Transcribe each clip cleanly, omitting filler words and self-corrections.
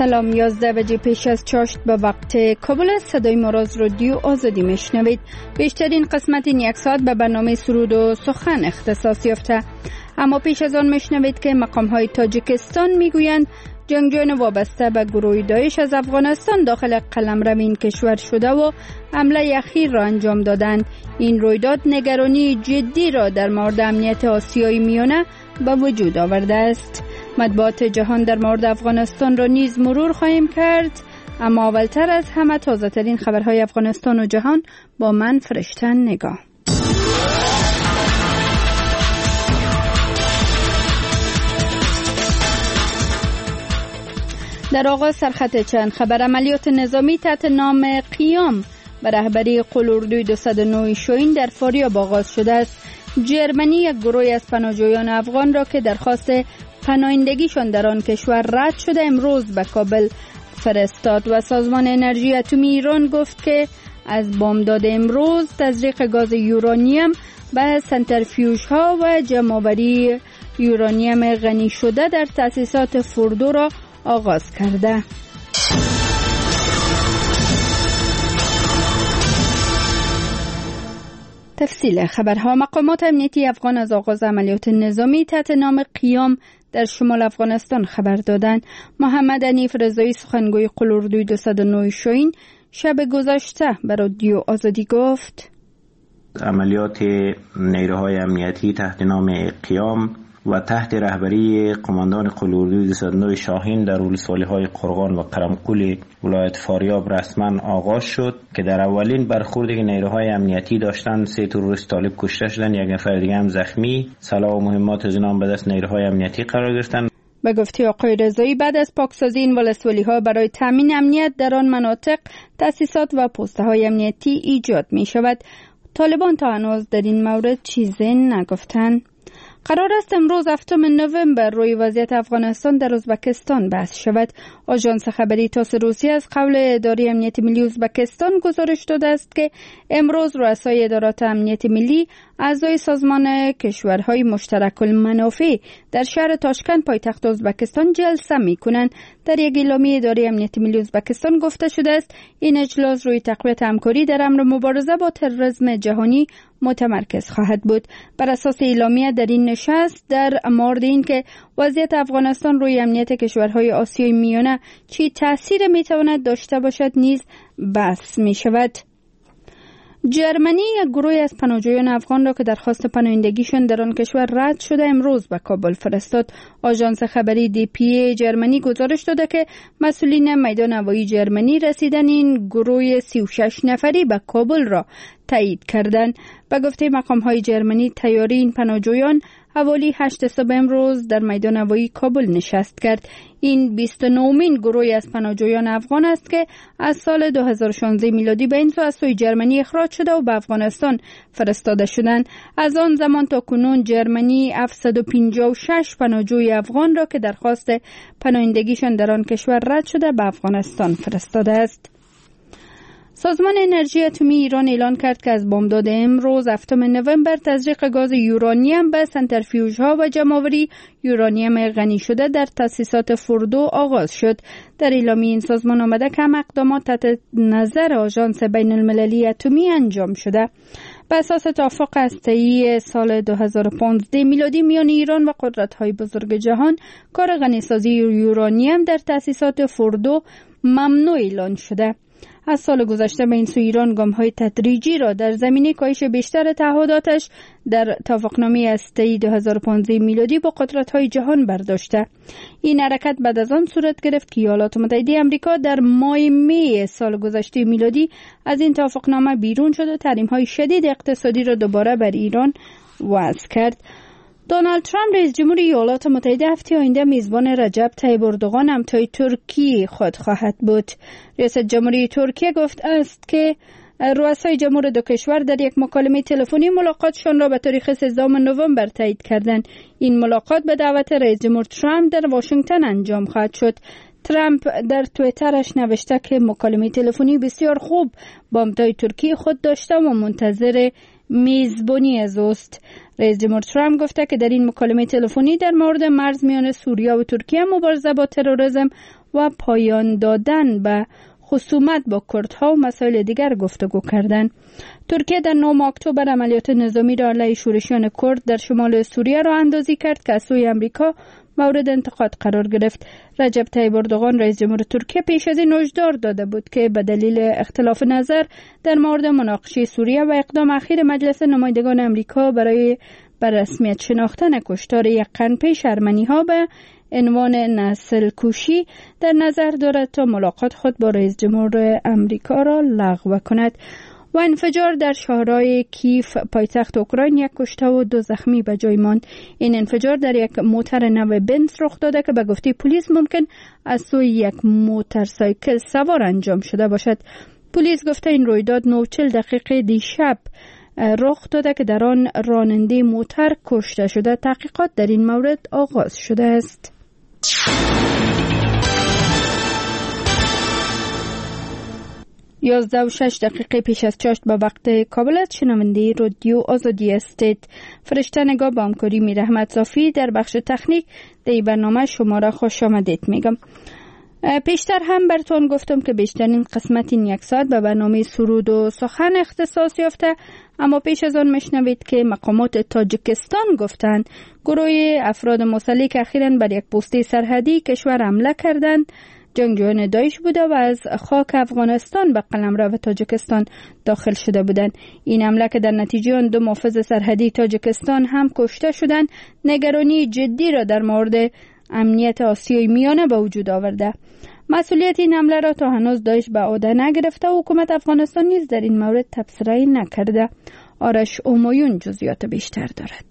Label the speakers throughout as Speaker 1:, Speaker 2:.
Speaker 1: سلام، 11 بجه پیش از چاشت به وقت کابل است. صدای ما را از رادیو آزادی میشنوید. بیشترین قسمت این یک ساعت به برنامه سرود و سخن اختصاص یافته. اما پیش از آن میشنوید که مقام های تاجیکستان میگویند جنگجویان وابسته به گروه داعش از افغانستان داخل قلمرو این کشور شده و حمله اخیر را انجام دادند. این رویداد نگرانی جدی را در مورد امنیت آسیای میانه به وجود آورده است. مطبوعات جهان در مورد افغانستان را نیز مرور خواهیم کرد، اما اولتر از همه تازه ترین خبرهای افغانستان و جهان با من فرشته نگاه. در آغاز سرخط چند خبر. عملیات نظامی تحت نام قیام به رهبری قلوردوی 209 شوین در فاریاب آغاز شده است. جرمنی یک گروه از پناهجویان افغان را که درخواست پناهندگیشان در آن کشور رد شده امروز به کابل فرستاد و سازمان انرژی اتمی ایران گفت که از بامداد امروز تزریق گاز یورانیم به سنتریفیوژها و جمع‌آوری یورانیم غنی شده در تأسیسات فوردو را آغاز کرده. تفصیل خبرها. مقامات امنیتی افغان از آغاز عملیات نظامی تحت نام قیام در شمال افغانستان خبر دادند. محمد حنیف رضایی سخنگوی قلوردوی 209 شوین شب گذشته به رادیو آزادی گفت
Speaker 2: عملیات نیروهای امنیتی تحت نام قیام و تحت رهبری قماندان قلوردوی 209 شاهین در ولسوالی‌های قرغان و قرمقل ولایت فاریاب رسما آغاز شد که در اولین برخوردی که نیروهای امنیتی داشتن 3 تروریست طالب کشته شدند، یک نفر دیگه هم زخمی. سلاح و مهمات از اینها به دست نیروهای امنیتی قرار گرفتند.
Speaker 1: به گفته آقای رضایی بعد از پاکسازی این ولسوالی‌ها برای تامین امنیت در آن مناطق تأسیسات و پست‌های امنیتی ایجاد می‌شود. طالبان تا هنوز در این مورد چیزی نگفتند. قرار است امروز 7 نوامبر روی وضعیت افغانستان در ازبکستان بحث شود. آژانس خبری تاس روسیه از قول اداره امنیت ملی ازبکستان گزارش داده است که امروز رؤسای ادارات امنیت ملی اعضای سازمان کشورهای مشترک المنافع در شهر تاشکند پایتخت ازبکستان جلسه می‌کنند. در یک اعلامیه اداره امنیت ملی ازبکستان گفته شده است این اجلاس روی تقویت همکاری در امر مبارزه با تروریسم جهانی متمرکز خواهد بود. بر اساس اعلامیه در این نشست در مورد این که وضعیت افغانستان روی امنیت کشورهای آسیای میانه چی تأثیر میتواند داشته باشد نیز بحث می شود. جرمنی یک گروه از پناهجویان افغان را که درخواست پناهندگیشان در آن کشور رد شده امروز به کابل فرستاد. آژانس خبری DPA جرمنی گزارش داده که مسئولین میدان هوایی جرمنی رسیدن این گروه 36 نفری به کابل را تایید کردند. به گفته مقام‌های جرمنی تیاری این پناهجویان حوالی 8 صبح امروز در میدان هوایی کابل نشست کرد. این 29مین گروه از پناهجویان افغان است که از سال 2016 میلادی به این سو از سوی جرمنی اخراج شده و به افغانستان فرستاده شدند. از آن زمان تا کنون جرمنی 756 پناهجوی افغان را که درخواست پناهندگیشان در آن کشور رد شده به افغانستان فرستاده است. سازمان انرژی اتمی ایران اعلان کرد که از بامداد امروز 7 نوامبر تزریق گاز یورانیم به سنتریفیوژها و جمع‌آوری یورانیم غنی شده در تأسیسات فوردو آغاز شد. در اعلامیه این سازمان آمده که هم اقدامات تحت نظر آژانس بین المللی اتمی انجام شده. به اساس توافق هسته‌ای سال 2015 میلادی میان ایران و قدرت‌های بزرگ جهان کار غنیسازی یورانیم در تأسیسات فوردو ممنوع اعلان شده. از سال گذشته به این سو ایران گام‌های تدریجی را در زمینه کاهش بیشتر تعهداتش در توافقنامه هسته‌ای 2015 میلادی با قدرت‌های جهان برداشته. این حرکت بعد از آن صورت گرفت که ایالات متحده آمریکا در ماه می سال گذشته میلادی از این توافقنامه بیرون شد و تحریم‌های شدید اقتصادی را دوباره بر ایران وضع کرد. دونالد ترامپ رئیس جمهور ایالات متحده هفته آینده میزبان رجب طیب اردوغان همتای ترکیه خود خواهد بود. رئیس جمهوری ترکیه گفت است که رؤسای جمهور دو کشور در یک مکالمه تلفنی ملاقاتشان را به تاریخ 13 نوامبر تایید کردند. این ملاقات به دعوت رئیس جمهور ترامپ در واشنگتن انجام خواهد شد. ترامپ در توییترش نوشته که مکالمه تلفنی بسیار خوب با همتای ترکیه خود داشته و منتظر میزبانی از اوست. رئیس جمهور ترامپ گفته که در این مکالمه تلفنی در مورد مرز میان سوریه و ترکیه، مبارزه با تروریسم و پایان دادن به خصومت با کردها و مسائل دیگر گفتگو کردند. ترکیه در 9 اکتبر عملیات نظامی را علیه شورشیان کرد در شمال سوریه را اندازی کرد که از سوی آمریکا مورد انتقاد قرار گرفت. رجب طیب اردوغان رئیس جمهور ترکیه پیش از این هشدار داده بود که به دلیل اختلاف نظر در مورد مناقشه سوریه و اقدام اخیر مجلس نمایندگان آمریکا برای به رسمیت شناختن کشتار یک قرن پیش ارمنی‌ها به عنوان نسل کشی در نظر دارد تا ملاقات خود با رئیس جمهور آمریکا را لغو کند. و انفجار در شهرهای کیف پایتخت اوکراین 1 کشته و 2 زخمی به جای ماند. این انفجار در یک موتر نو بنز رخ داده که به گفته پلیس ممکن از سوی یک موتورسایکل سوار انجام شده باشد. پلیس گفته این رویداد 9:40 دیشب رخ داده که در آن راننده موتر کشته شده. تحقیقات در این مورد آغاز شده است. 11:06 پیش از چاشت به وقت کابل است. شنونده رادیو آزادی استید. فرشته نگاه با همکاری میر احمد صافی در بخش تکنیک در برنامه شما را خوش آمدید میگم. پیشتر هم براتون گفتم که بیشترین قسمت این 1 ساعت به برنامه سرود و سخن اختصاص یافته، اما پیش از آن میشنوید که مقامات تاجیکستان گفتند گروه افراد مسلح که اخیراً بر یک پسته سرحدی کشور حمله کردند جنگجویان داعش بوده و از خاک افغانستان به قلمرو تاجیکستان داخل شده بودند. این حمله که در نتیجه آن 2 محافظ سرحدی تاجیکستان هم کشته شدند نگرانی جدی را در مورد امنیت آسیای میانه به وجود آورده. مسئولیت این حمله را تا هنوز داعش به عهده نگرفته و حکومت افغانستان نیز در این مورد تبصره نکرده. آرش اومایون جزئیات بیشتر دارد.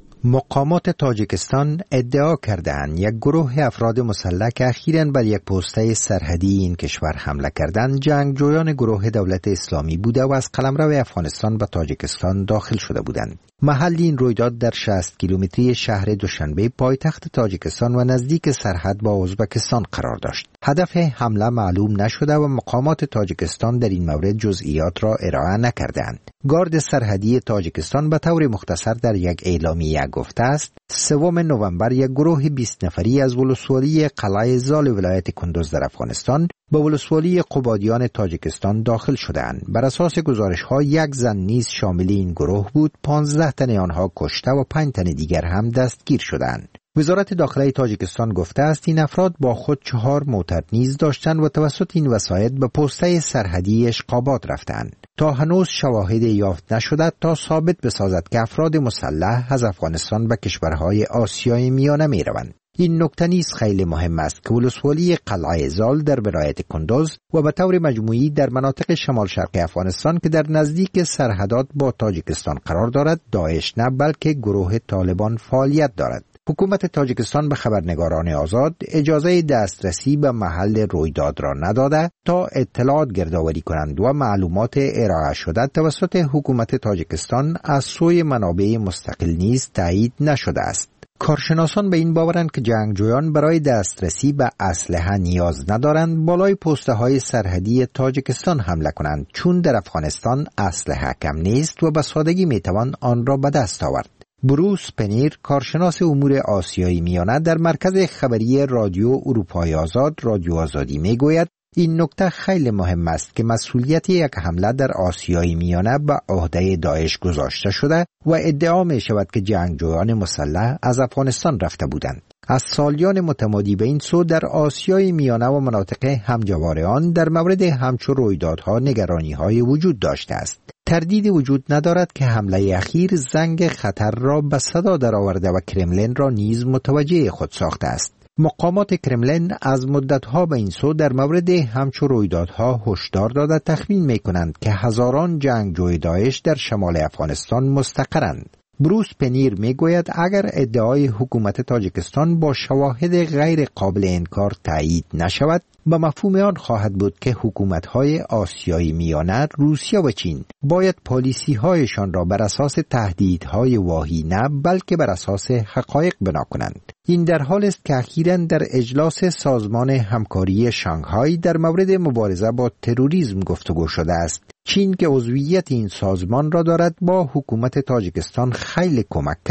Speaker 3: مقامات تاجیکستان ادعا کردند یک گروه افراد مسلح که اخیراً بر یک پسته سرحدی این کشور حمله کردند جنگجویان گروه دولت اسلامی بوده و از قلمرو افغانستان به تاجیکستان داخل شده بودند. محل این رویداد در 60 کیلومتری شهر دوشنبه پایتخت تاجیکستان و نزدیک سرحد با ازبکستان قرار داشت. هدف حمله معلوم نشده و مقامات تاجیکستان در این مورد جزئیات را ارائه نکردند. گارد سرحدی تاجیکستان به طور مختصر در یک اعلامیه گفته است 3 نوامبر یک گروه 20 نفری از ولسوالی قلعه زال ولایت کندوز در افغانستان به ولسوالی قبادیان تاجیکستان داخل شدند. بر اساس گزارش‌ها 1 زن نیز شامل این گروه بود. 15 تن آنها کشته و 5 تن دیگر هم دستگیر شدند. وزارت داخله تاجیکستان گفته است این افراد با خود 4 موتر نیز داشتند و توسط این وسایط به پسته سرحدی اشقابات رفتند. تا هنوز شواهد یافت نشده تا ثابت بسازد که افراد مسلح از افغانستان به کشورهای آسیای میانه می روند. این نکته نیز خیلی مهم است که ولسوالی قلعه زال در ولایت کندوز و به طور مجموعی در مناطق شمال شرق افغانستان که در نزدیک سرحدات با تاجیکستان قرار دارد داعش نه بلکه گروه طالبان فعالیت دارد. حکومت تاجیکستان به خبرنگاران آزاد اجازه دسترسی به محل رویداد را نداده تا اطلاعات گردآوری کنند و معلومات ارائه شده توسط حکومت تاجیکستان از سوی منابع مستقل نیز تایید نشده است. کارشناسان به این باورند که جنگجویان برای دسترسی به اسلحه نیاز ندارند بالای پسته‌های سرحدی تاجیکستان حمله کنند چون در افغانستان اسلحه کم نیست و به سادگی میتوان آن را به دست آورد. بروس پنیر کارشناس امور آسیای میانه در مرکز خبری رادیو اروپای آزاد رادیو آزادی میگوید این نکته خیلی مهم است که مسئولیت یک حمله در آسیای میانه به عهده داعش گذاشته شده و ادعا می شود که جنگجویان مسلح از افغانستان رفته بودند. از سالیان متمادی به این سو در آسیای میانه و مناطق همجوار آن در مورد همچو رویدادها نگرانی‌های وجود داشته است. تردیدی وجود ندارد که حمله اخیر زنگ خطر را به صدا درآورده و کرملین را نیز متوجه خود ساخته است. مقامات کرملین از مدتها به این سو در مورد همچو رویدادها هشدار داده تخمین می‌کنند که هزاران جنگجوی داعش در شمال افغانستان مستقرند. بروس پنیر میگوید اگر ادعای حکومت تاجیکستان با شواهد غیر قابل انکار تایید نشود به مفهوم آن خواهد بود که حکومت‌های آسیای میانه روسیه و چین باید پالیسی‌هایشان را بر اساس تهدیدهای واهی نه بلکه بر اساس حقایق بنا کنند. این در حال است که اخیراً در اجلاس سازمان همکاری شانگهای در مورد مبارزه با تروریسم گفتگو شده است. چین که عضویت این سازمان را دارد با حکومت تاجیکستان خیلی کمک کرده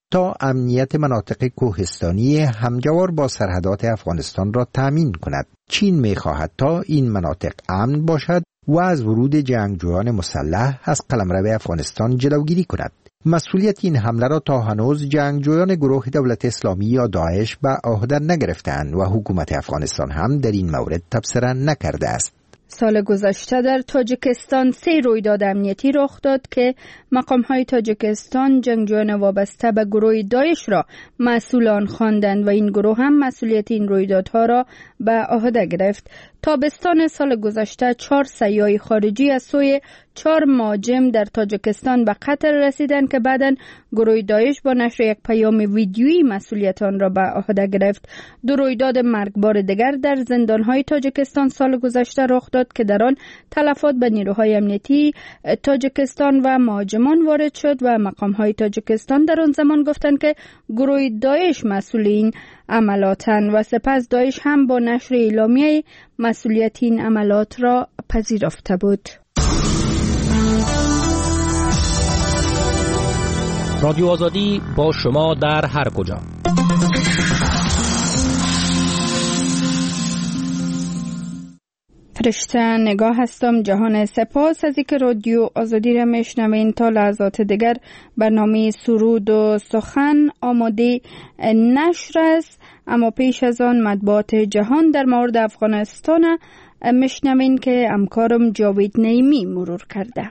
Speaker 3: تا امنیت مناطق کوهستانی همجوار با سرحدات افغانستان را تامین کند. چین می‌خواهد تا این مناطق امن باشد و از ورود جنگجویان مسلح از قلمرو افغانستان جلوگیری کند. مسئولیت این حمله را تا هنوز جنگجویان گروه دولت اسلامی یا داعش به عهده نگرفتند و حکومت افغانستان هم در این مورد تبصره نکرده است.
Speaker 1: سال گذشته در تاجیکستان 3 رویداد امنیتی رخ داد که مقام‌های تاجیکستان جنگجویان وابسته به گروه داعش را مسئول آن خواندند و این گروه هم مسئولیت این رویدادها را به عهده گرفت. تابستان سال گذشته 4 سیاح خارجی از سوی 4 مهاجم در تاجیکستان به قتل رسیدند که بعداً گروه داعش با نشر یک پیام ویدیویی مسئولیت آن را به عهده گرفت. 2 رویداد مرگبار دیگر در زندان‌های تاجیکستان سال گذشته رخ داد که در آن تلفات به نیروهای امنیتی تاجیکستان و مهاجمان وارد شد و مقام‌های تاجیکستان در آن زمان گفتند که گروه داعش مسئول این عملاتند و سپس داعش هم با نشر اعلامیه مسئولیت این عملات را پذیرفته بود.
Speaker 4: رادیو آزادی با شما در هر کجا.
Speaker 1: فرشته نگاه هستم. جهان سپاس از اینکه رادیو آزادی را میشنوین. تا لحظات دیگر برنامه سرود و سخن آماده نشر است، اما پیش از آن مطبوعات جهان در مورد افغانستان میشنوین که همکارم جاوید نعیمی مرور کرده.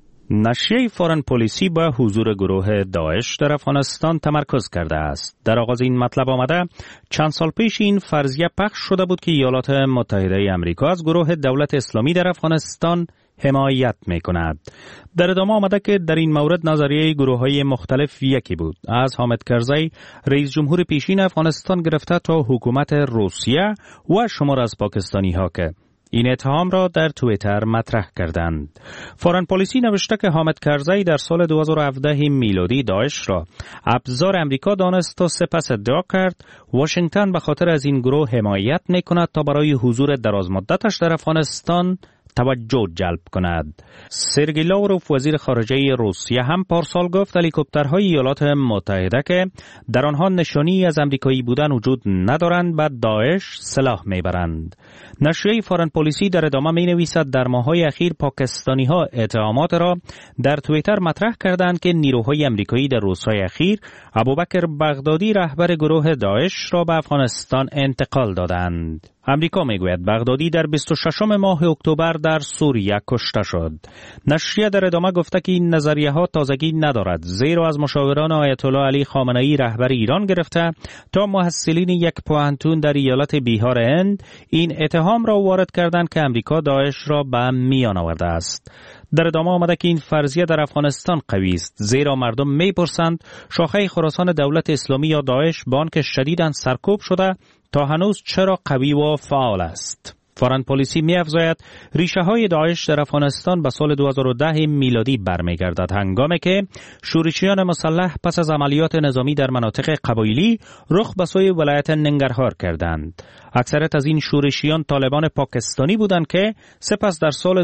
Speaker 5: نشریه فارن پلیسی با حضور گروه داعش در افغانستان تمرکز کرده است. در آغاز این مطلب آمده چند سال پیش این فرضیه پخش شده بود که ایالات متحده آمریکا از گروه دولت اسلامی در افغانستان حمایت می کند. در ادامه آمده که در این مورد نظریه گروه‌های مختلف یکی بود، از حامد کرزی رئیس جمهور پیشین افغانستان گرفته تا حکومت روسیه و شمار از پاکستانی ها که این اتهام را در توییتر مطرح کردند. فارن پلیسی نوشته که حامد کرزی در سال 2017 میلادی داعش را ابزار امریکا دانست و سپس ادعا کرد واشنگتن به خاطر از این گروه حمایت میکند تا برای حضور درازمدتش در افغانستان توجه جلب کند. سرگئی لاوروف وزیر خارجه روسیه هم پارسال گفت هلیکوپترهای ایالات متحده که در آنها نشانی از امریکایی بودن وجود ندارند به داعش سلاح میبرند. نشریه فارن پلیسی در ادامه می نویسد در ماه‌های اخیر پاکستانی ها اتهامات را در توییتر مطرح کردند که نیروهای امریکایی در روزهای اخیر ابوبکر بغدادی رهبر گروه داعش را به افغانستان انتقال دادند. امریکا میگوید بغدادی در 26 ماه اکتبر در سوریه کشته شد. نشریه در ادامه گفته که این نظریه ها تازگی ندارد، زیرا از مشاوران آیت الله علی خامنه‌ای رهبر ایران گرفته تا محصلین یک پوهنتون در ایالت بیهار هند این اتهام را وارد کردند که امریکا داعش را به میان آورده است. در ادامه آمده که این فرضیه در افغانستان قوی است، زیرا مردم میپرسند شاخه خراسان دولت اسلامی یا داعش با آنکه شدیداً سرکوب شده تا هنوز چرا قوی و فعال است. فارن پلیسی می‌افزاید ریشه های داعش در افغانستان به سال 2010 میلادی برمیگردد، هنگامی که شورشیان مسلح پس از عملیات نظامی در مناطق قبایلی رخ به سوی ولایت ننگرهار کردند. اکثریت از این شورشیان طالبان پاکستانی بودند که سپس در سال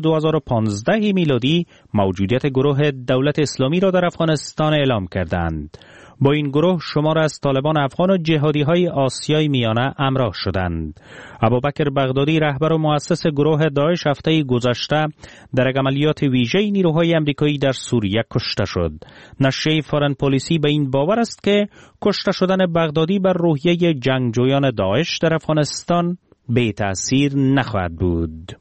Speaker 5: 2015 میلادی موجودیت گروه دولت اسلامی را در افغانستان اعلام کردند. با این گروه شمار از طالبان افغان و جهادی‌های آسیای میانه همراه شدند. ابوبکر بغدادی رهبر و مؤسس گروه داعش هفته گذشته در عملیات ویژه نیروهای آمریکایی در سوریه کشته شد. نشریه فارن پلیسی به این باور است که کشته شدن بغدادی بر روحیه جنگجویان داعش در افغانستان بی تأثیر نخواهد بود.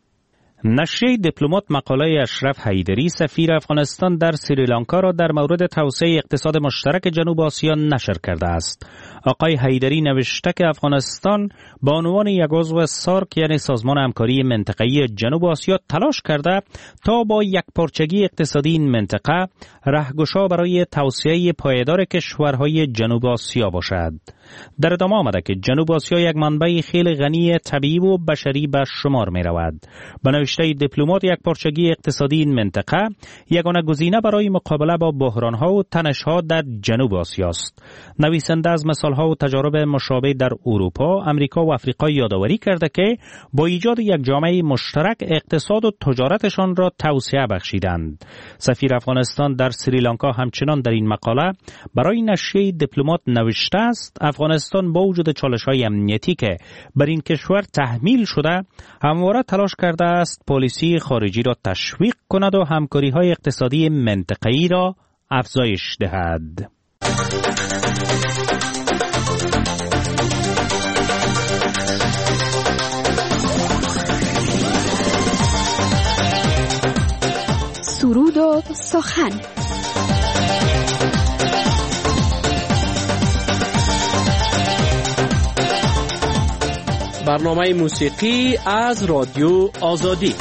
Speaker 5: نشریه دیپلمات مقاله اشرف حیدری سفیر افغانستان در سریلانکا را در مورد توسعه اقتصاد مشترک جنوب آسیا نشر کرده است. آقای حیدری نوشته که افغانستان با عنوان یک عضو سارک یعنی سازمان همکاری منطقه‌ای جنوب آسیا تلاش کرده تا با یک پارچگی اقتصادی این منطقه راهگشا برای توسعه پایدار کشورهای جنوب آسیا باشد. در ادامه آمده که جنوب آسیا یک منبع خیلی غنی طبیعی و بشری به شمار می رود. به نوشته دیپلمات یکپارچگی اقتصادی این منطقه یگانه گزینه برای مقابله با بحران‌ها و تنش‌ها در جنوب آسیا است. نویسنده از مثال‌ها و تجارب مشابه در اروپا، امریکا و آفریقا یادآوری کرده که با ایجاد یک جامعه مشترک اقتصاد و تجارتشان را توسعه بخشیدند. سفیر افغانستان در سریلانکا همچنان در این مقاله برای نشریه دیپلمات نوشته است افغانستان با وجود چالش‌های امنیتی که بر این کشور تحمیل شده همواره تلاش کرده است پالیسی خارجی را تشویق کند و همکاری‌های اقتصادی منطقه‌ای را افزایش دهد.
Speaker 1: سرود و سخن.
Speaker 4: برنامه موسیقی از رادیو آزادی.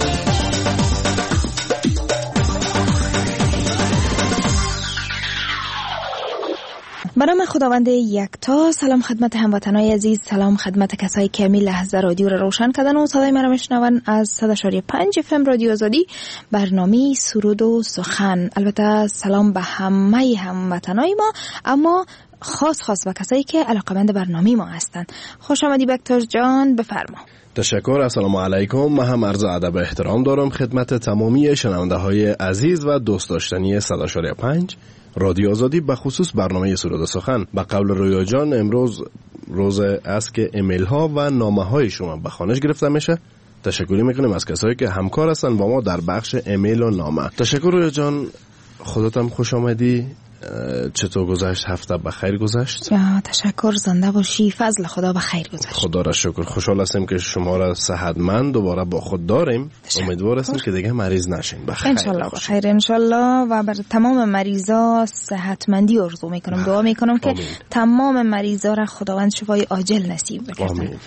Speaker 6: به نام خداوند یکتا. سلام خدمت هموطنان عزیز، سلام خدمت کسایی که می لحظه رادیو را روشن کردن و صدای مرا میشنون از 100.5 FM رادیو آزادی، برنامه سرود و سخن. البته سلام به همه هموطنای ما، اما خاص به کسایی که علاقه‌مند برنامه ما هستند. خوش آمدی بکتر جان، بفرما.
Speaker 7: تشکر. السلام علیکم. من هم عرض ادب و احترام دارم خدمت تمامی شنونده های عزیز و دوست داشتنی 100.5 رادیو آزادی، به خصوص برنامه سرود و سخن. به قول رویا جان امروز روز است که ایمیل ها و نامه های شما به خوانش گرفته میشه. تشکر میکنیم از کسایی که همکار هستن با ما در بخش ایمیل و نامه. تشکر رویا جان، خودت هم خوش آمدی. چطور گذشت؟ هفته بخیر گذشت؟
Speaker 6: تشکر، زنده باشی، فضل خدا بخیر گذشت.
Speaker 7: خدا را شکر. خوشحال هستیم که شما را صحتمند دوباره با خود داریم. امیدوار هستیم که دیگه مریض نشین. بخیر
Speaker 6: انشالله بخیر انشالله. و بر تمام مریضا صحتمندی آرزو میکنم، دعا میکنم که تمام مریضا را خداوند شفای عاجل نصیب بکنه.
Speaker 7: آمین آمین.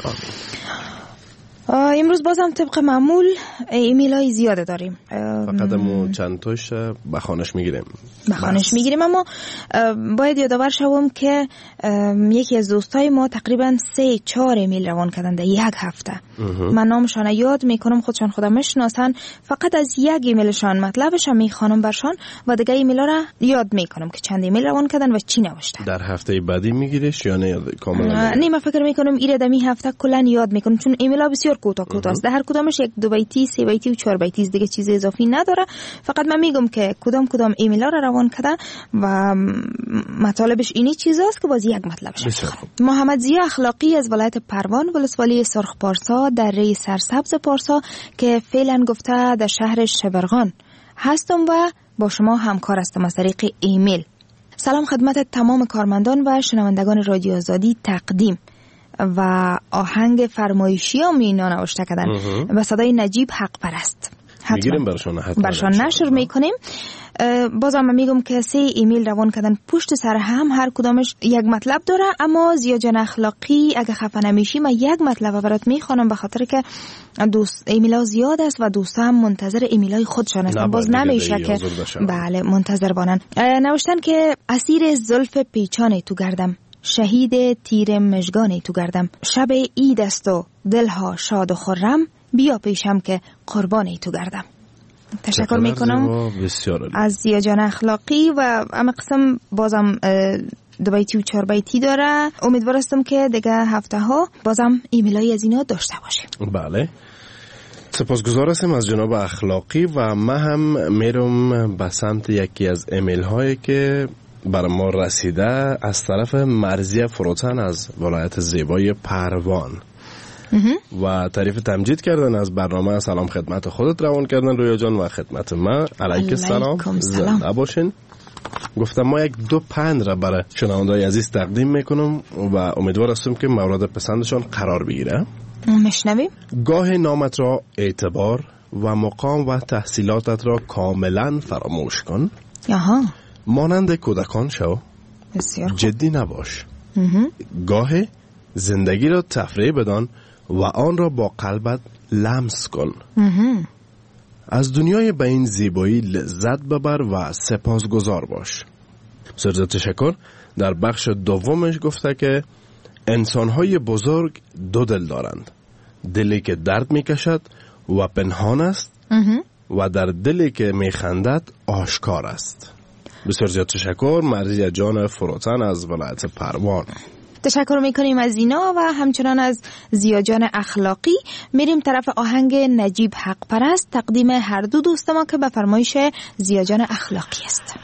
Speaker 6: امروز بازم طبق معمول ایمیل های زیاده داریم.
Speaker 7: فقط ما چند تاش بخوانش میگیریم، اما باید یادآور شوم که یکی از دوستای ما تقریبا 3-4 ایمیل روان کردن در یک هفته. من نامشان یاد میکنم، خودشان خودم میشناسن، فقط از یک ایمیلشان مطلبش میخوانم برشان و دیگه ایمیلا را یاد میکنم که چند ایمیل روان کردن و چی نوشتن. در هفته بعدی میگیریش یا نه کاملا؟
Speaker 6: نه، من فکر میکنم ایره دمی هفته کلا یاد میکنم، چون ایمیلا بسیار کوتاه است. در هر کدامش 1-2 بیتی، 3 بیتی و 4 بیتی، دیگه چیز اضافی نداره. فقط من میگم که کدام ایمیلا را روان کرده و مطالبش اینی چیزاست که باز یک مطلبش. محمد ضیا اخلاقی از ولایت پروان، ولسوالی سرخ پارسا، دره سرسبز پارسا، که فعلا گفته در شهر شبرغان هستم و با شما همکار هستم از طریق ایمیل. سلام خدمت تمام کارمندان و شنوندگان رادیو آزادی تقدیم و آهنگ فرمایشی هم اینا نوشته کردن و صدای نجیب حق پرست
Speaker 7: میگیریم برشان
Speaker 6: نشر میکنیم. بازم میگم که 3 ایمیل روان کردن پشت سر هم، هر کدامش یک مطلب داره، اما ضیا جان اخلاقی اگه خفه نمیشی من یک مطلب برات میخوانم، به خاطر که ایمیلا زیاد است و دوستا هم منتظر ایمیلای خودشان هستن، باز نمیشه که بله منتظر بانن. نوشتن که اسیر زلف پیچانی تو گردم، شهید تیر مژگانی تو گردم، شب عید است و دلها شاد و خرم، بیا پیشم که قربانی تو گردم. تشکر میکنم از ضیا جان اخلاقی و اما قسم بازم 2 بیتی و 4 بیتی داره. امیدوار هستم که دیگه هفته ها بازم ایمیلای از اینا داشته باشیم.
Speaker 7: بله، سپاسگزار هستم از جناب اخلاقی و من هم میرم به سمت یکی از ایمیل هایی که برای ما رسیده از طرف مرضیه فروتن از ولایت زیبای پروان و تعریف تمجید کردن از برنامه. سلام خدمت خودت روان کردن رویا جان و خدمت من. علیک سلام، زنده باشین. گفتم ما 1-2 پند را برای شنونده‌های عزیز تقدیم میکنم و امیدوار هستم که مورد پسندشان قرار بگیره.
Speaker 6: مشنویم.
Speaker 7: گاه نامت را اعتبار و مقام و تحصیلاتت را کاملا فراموش کن. مانند کودکان شو، جدی نباش. گاه زندگی را تفریح بدان و آن را با قلبت لمس کن. از دنیای به این زیبایی لذت ببر و سپاسگزار باش. سرزا تشکر در بخش دومش گفته که انسانهای بزرگ 2 دل دارند، دلی که درد میکشد و پنهان است و در دلی که میخندد آشکار است. بسیار زیاد تشکر. مرضیه جان فروتن از ولایت پروان.
Speaker 6: تشکر میکنیم از اینا و همچنان از زیا جان اخلاقی. میریم طرف آهنگ نجیب حق پرست، تقدیم هر دو دوست ما که به فرمایش زیا جان اخلاقی است.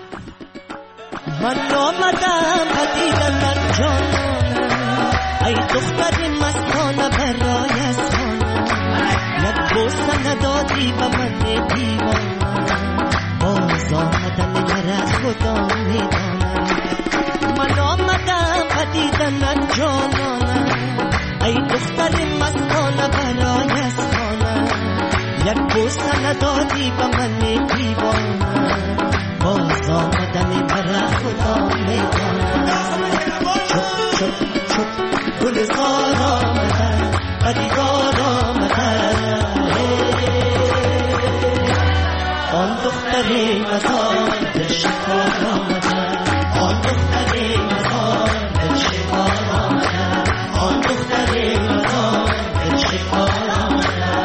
Speaker 8: من آمدم پدیدن جانم، ای دختر مستانه برای اسمانم، یک بوسه ندادی به من دیوانم، باز آمدن در خدا میدانم. من آمدم پدیدن جانانم، ای دختر مستانه برای اسمانم، یک بوسه ندادی به من دیوانم، باز آمدم در خدا میدانم. چپ گلزار آمدن پدیدار آمدن، آن دختر مزار دل شکار آمدن، آن دختر مزار دل شکار آمدن، آن دختر مزار دل شکار آمدن.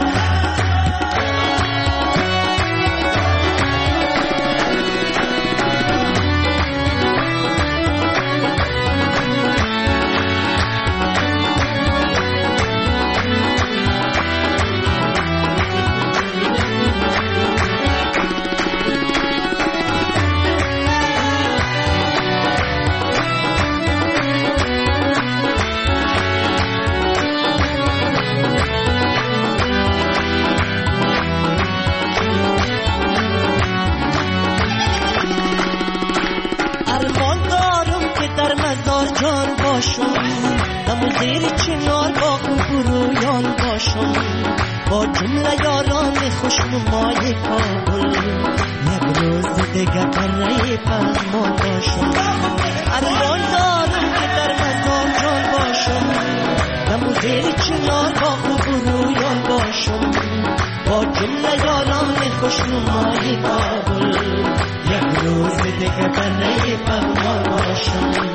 Speaker 8: زیر چنار با خوبرویان باشم، با جمله یاران خوشنمای کابل، یک روز دیگه برای پهمان باشم. ارمان دارم که در مزار جان باشم، دم زیر چنار با خوبرویان باشم، با جمله یاران خوشنمای کابل، یک روز دیگه برای پهمان باشم.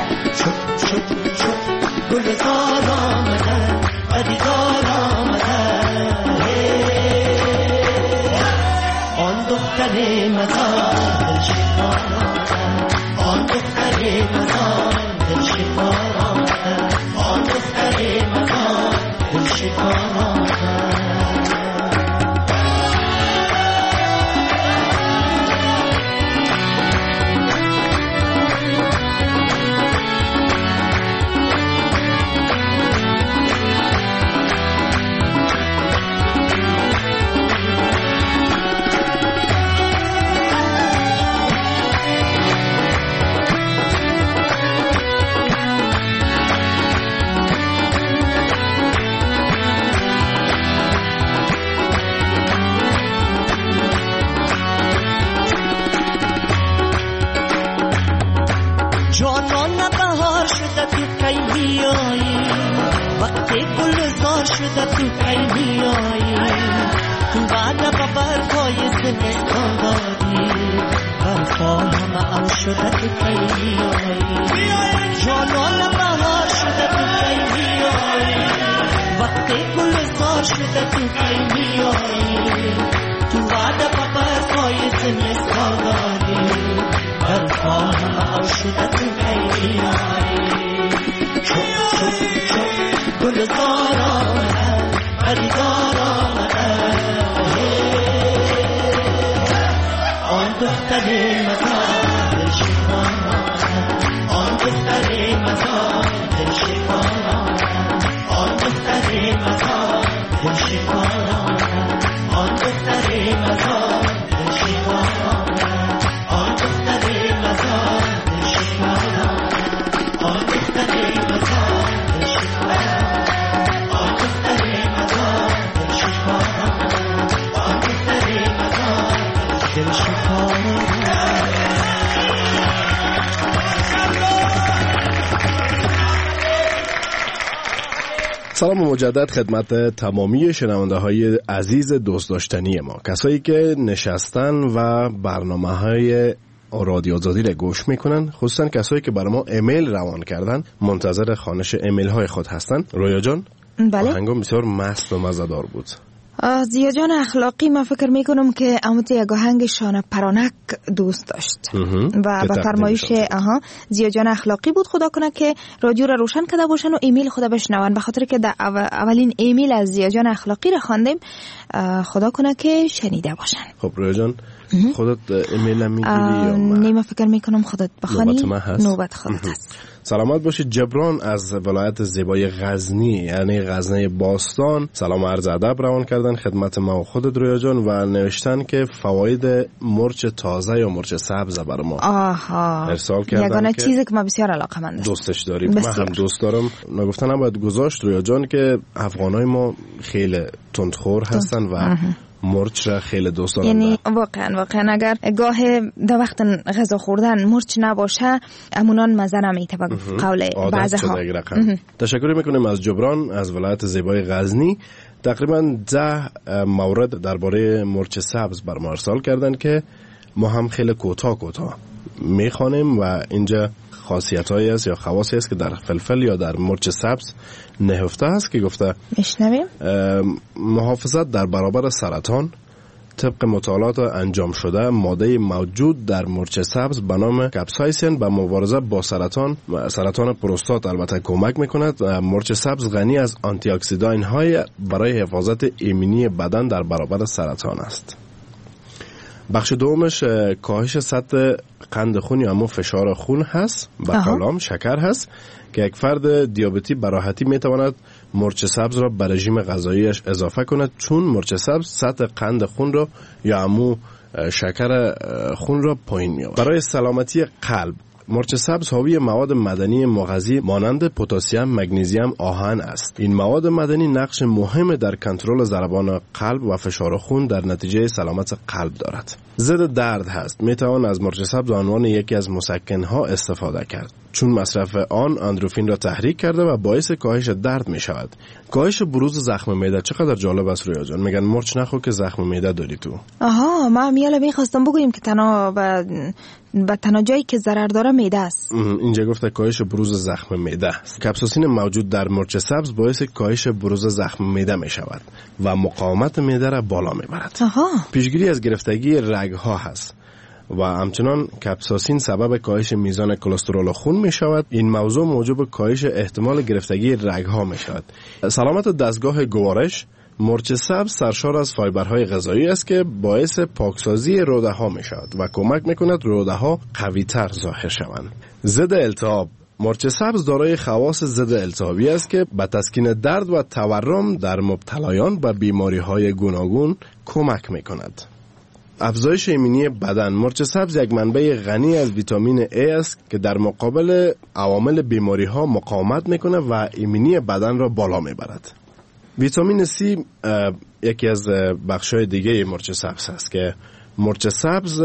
Speaker 8: گلزار آمدن پدیدار آمدن، آن دختر مزار دل شکار آمدن، آن دختر مزار دل شکار آمدن، آن دختر مزار دل شکار آمدن. وقتی گلزار شده تو کی میایی، تو وعده با برفای زمستان دادی، برفا همه ام شده تو کی میایی، جانان بهار شده تو کی میایی، وقتی گلزار شده تو کی میایی، تو وعده با برفای زمستان دادی، برفا همه ام شده تو کی میایی. گلزار آمدن پدیدار آمدن، آن دختر مزار دل شکار آمدن، آن دختر مزار دل شکار آمدن، آن دختر مزار دل شکار آمدن، آن دختر مزار دل شکار آمدن، آن دختر مزار دل شکار آمدن، آن دختر مزار دل شکار
Speaker 7: سلام مجدد خدمت تمامی شنونده های عزیز دوست داشتنی ما، کسایی که نشستن و برنامه های رادیو آزادی را گوش میکنن، خصوصا کسایی که برای ما ایمیل روان کردن، منتظر خوانش ایمیل های خود هستن. رویا جان
Speaker 6: بله.
Speaker 7: آهنگا بسیار مست و مزه‌دار بود.
Speaker 6: زیاجان اخلاقی من فکر میکنم که اموت یک آهنگ شانه پرانک دوست داشت و با فرمایش زیاجان اخلاقی بود. خدا کنه که رادیو را روشن کرده باشن و ایمیل خدا بشنون، به خاطر که در اولین ایمیل از زیاجان اخلاقی را خواندیم. خدا کنه که شنیده باشن.
Speaker 7: خب رویا جان خودت ایمیل هم میگیری یا
Speaker 6: نه؟ من فکر میکنم خودت بخوانی. نوبت خودت هست.
Speaker 7: سلامت باشید. جبران از ولایت زیبای غزنی یعنی غزنه باستان سلام و عرض ادب روان کردن خدمت ما و خودت رویا جان و نوشتن که فواید مرچ تازه یا مرچ سبز بر ما ارسال کردن.
Speaker 6: یگانه چیزی که ما بسیار علاقه‌مند هستم.
Speaker 7: دوستش داریم. من هم دوست دارم. نگفتن هم باید گذاشت رویا جان که افغانای ما خیلی تندخور هستن و مرچ را خیلی دوست دارم.
Speaker 6: یعنی واقعا اگر گاه در وقت غذا خوردن مرچ نباشه امونان مزه نمیته به قول بعضها.
Speaker 7: تشکر میکنیم از جبران از ولایت زیبای غزنی. تقریبا 10 مورد درباره مرچ سبز بر ما ارسال کردن که ما هم خیلی کوتاه میخوانیم و اینجا خاصیت‌هایی است یا خواصی است که در فلفل یا در مرچ سبز نهفته است که گفته
Speaker 6: میشنویم.
Speaker 7: محافظت در برابر سرطان. طبق مطالعات انجام شده ماده موجود در مرچ سبز به نام کپسایسین به مبارزه با سرطان پروستات البته کمک میکند. مرچ سبز غنی از آنتی اکسیدان های برای حفاظت ایمنی بدن در برابر سرطان است. بخش دومش کاهش سطح قند خون یا همون فشار خون هست. بقلام شکر هست که یک فرد دیابتی به راحتی میتواند مرچ سبز را به رژیم غذاییش اضافه کند، چون مرچ سبز سطح قند خون را یا همون شکر خون را پایین می‌آورد. برای سلامتی قلب مرچ سبز حاوی مواد معدنی مغذی مانند پتاسیم، مگنیزیم، آهن است. این مواد معدنی نقش مهم در کنترل ضربان قلب و فشار خون در نتیجه سلامت قلب دارد. ضد درد هست. میتوان از مرچ سبز به عنوان یکی از مسکن‌ها استفاده کرد، چون مصرف آن اندروفین را تحریک کرده و باعث کاهش درد می شود. کاهش بروز زخم معده چقدر جالب است رویا جان. میگن مرچ نخور که زخم معده داری تو.
Speaker 6: ما میاله میخواستم بگویم که تنها جایی که ضرر داره معده است.
Speaker 7: اینجا گفته کاهش بروز زخم معده است. کپساسین موجود در مرچ سبز باعث کاهش بروز زخم معده می شود و مقاومت معده را بالا میبرد. پیشگیری از گرفتگی رگها هست و همچنان کپساسین سبب کاهش میزان کلسترول خون می شود. این موضوع موجب کاهش احتمال گرفتگی رگها می شود. سلامت دستگاه گوارش. مرچ سبز سرشار از فایبرهای غذایی است که باعث پاکسازی روده ها می شود و کمک می کند روده ها قوی تر ظاهر شوند. ضد التهاب. مرچ سبز دارای خواص ضد التهابی است که به تسکین درد و تورم در مبتلایان به بیماری های گوناگون کمک می کند. افزایش ایمنی بدن. مرچ سبز یک منبع غنی از ویتامین A است که در مقابل عوامل بیماری ها مقاومت می کند و ایمنی بدن را بالا می برد. ویتامین C یکی از بخش‌های دیگه مرچ سبز است که مرچ سبز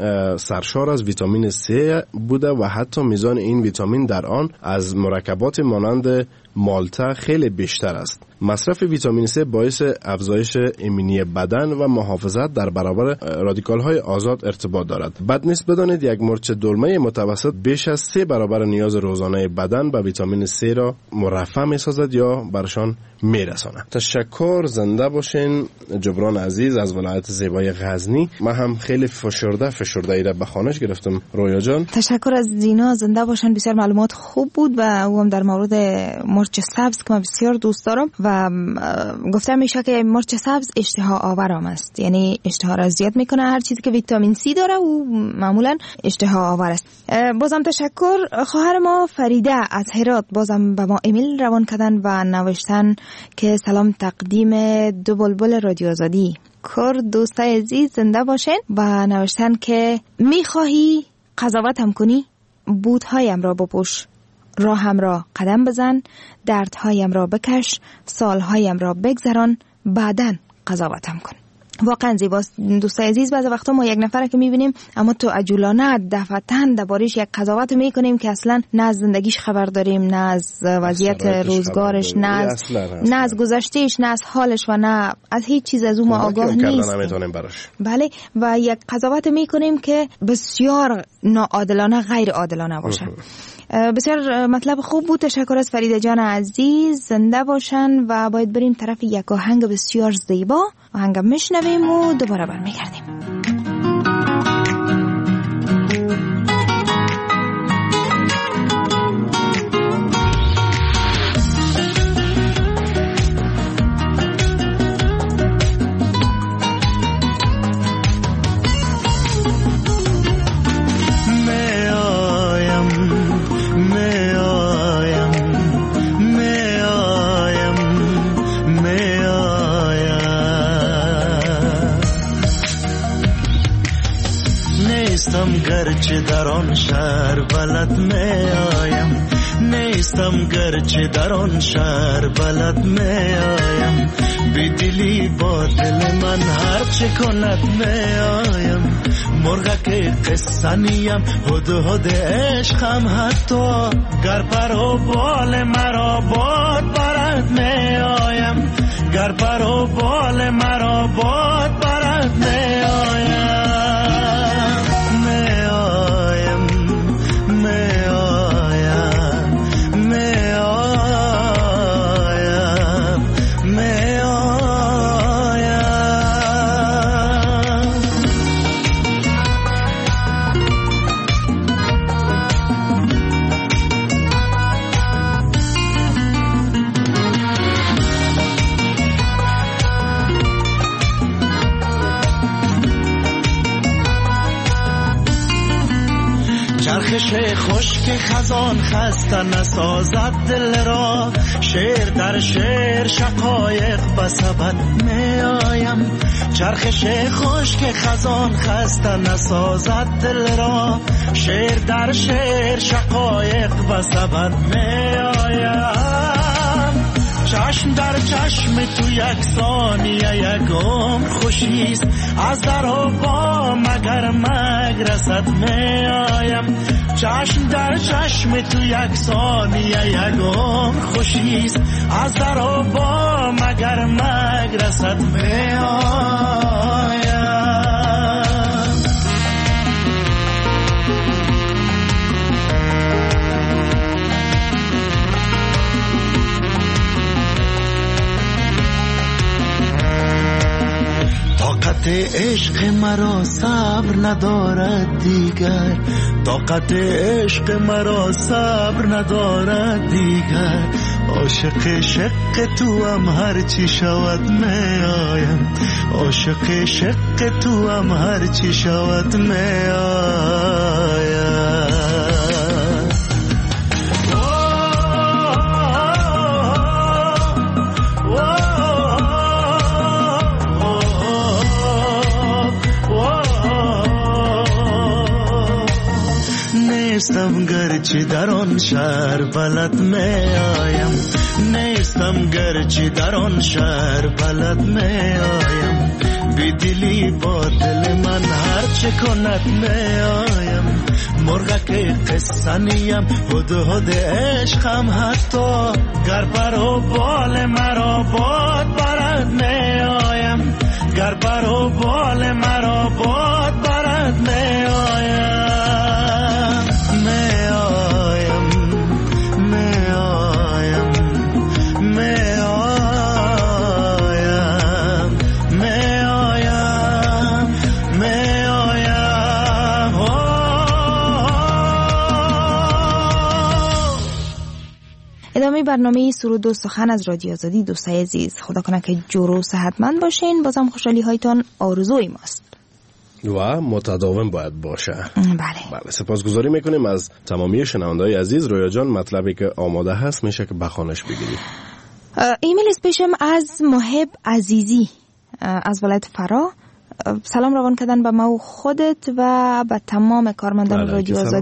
Speaker 7: سرشار از ویتامین C بوده و حتی میزان این ویتامین در آن از مرکبات مانند مالته خیلی بیشتر است. مصرف ویتامین C باعث افزایش ایمنی بدن و محافظت در برابر رادیکال‌های آزاد ارتباط دارد. بد نیست بدانید یک مرچ دلمه متوسط بیش از 3 برابر نیاز روزانه بدن به ویتامین C را مرفع می‌سازد یا برشان میرساند. تشکر. زنده باشین جبران عزیز از ولایت زیبای غزنی. من هم خیلی فشرده ای را به خانش گرفتم رویا جان.
Speaker 6: تشکر از زینا. زنده باشن. بسیار معلومات خوب بود و او هم در مورد مرچ سبز که من بسیار دوست دارم و گفتم میشه که مرچ سبز اشتها آورم است، یعنی اشتها را زیاد میکنه. هر چیزی که ویتامین C داره و معمولا اشتها آور است. بازم تشکر. خواهر ما فریده از هرات بازم به ما ایمیل روان کردن و نوشتن که سلام تقدیم دو بلبل رادیو آزادی. کرد دوستای عزیز زنده باشین و نوشتن که میخواهی قضاوتم کنی، بودهایم را بپوش، راهم را قدم بزن، دردهایم را بکش، سالهایم را بگذران، بعدن قضاوتم کن. واقعا زیباست. دوستای عزیز، بعضی وقتا ما یک نفر که میبینیم اما تو عجولانه دفعتاً دربارش یک قضاوت میکنیم که اصلا نه از زندگیش خبر داریم، نه از وضعیت روزگارش، نه از گذشتهش، نه از حالش و نه از هیچ چیز از اون ما آگاه نیست. بله، و یک قضاوت میکنیم که بسیار ناعادلانه، غیر عادلانه باشه. بسیار مطلب خوب بود. تشکر از فریده جان عزیز، زنده باشن. و باید بریم طرف یک آهنگ بسیار زیبا، آهنگ میشنویم و دوباره برمیگردیم.
Speaker 8: گرچه در آن شهر بلد می آیم، نیستم گرچه در آن شهر بلد می آیم، بی دلی با دل من هر چه کند می آیم، مرغک قصه نیم، هد عشقم، حتی گر پر و بال مرا باد برد می آیم، گر پر و بال مرا باد برد می آیم. چرخش خشک خزان خسته نسازد دل را، شعر در شعر شقایق بسبب می آیم، چرخش خشک خزان خسته نسازد دل را، شعر در شعر شقایق بسبب می آیم، چشم در چشم تو یک ثانیه یک عمر خوشیست، از در و با مگر مگرسد می آیم، چشم در چشم تو یک ثانیه یک عمر خوشیست، از در و با مگر مگرسد می آیم. طاقت عشق مرا صبر ندارد دیگر، طاقت عشق مرا صبر ندارد دیگر، عاشق شق تو هم هر چی شود می آیم، عاشق شق تو هم هر چی شود می آیم. نیستم گرچه در آن شهر بلد می آیم، نیستم گرچه در آن شهر بلد می آیم، بی دلی با دل من هر چه کند می آیم، مرغک قصه نیم، هد عشقم، حتی گر پر و بال مرا باد برد می آیم، گر پر و بال مرا باد برد می آیم.
Speaker 6: ادامه برنامه سرود و سخن از رادیو آزادی. دوستای عزیز، خدا کنه که جور و صحتمند باشین. بازم خوشحالی هایتان آرزوی ماست
Speaker 7: و متداوم باید باشه.
Speaker 6: بله.
Speaker 7: سپاسگزاری میکنیم از تمامی شنونده‌های عزیز. رویا جان، مطلبی که آماده هست میشه که بخوانش بگیری.
Speaker 6: ایمیل اسپیشم از محب عزیزی از ولایت فرا. سلام روان کردن به ما و خودت و به تمام کارمندان رادیو آزادی.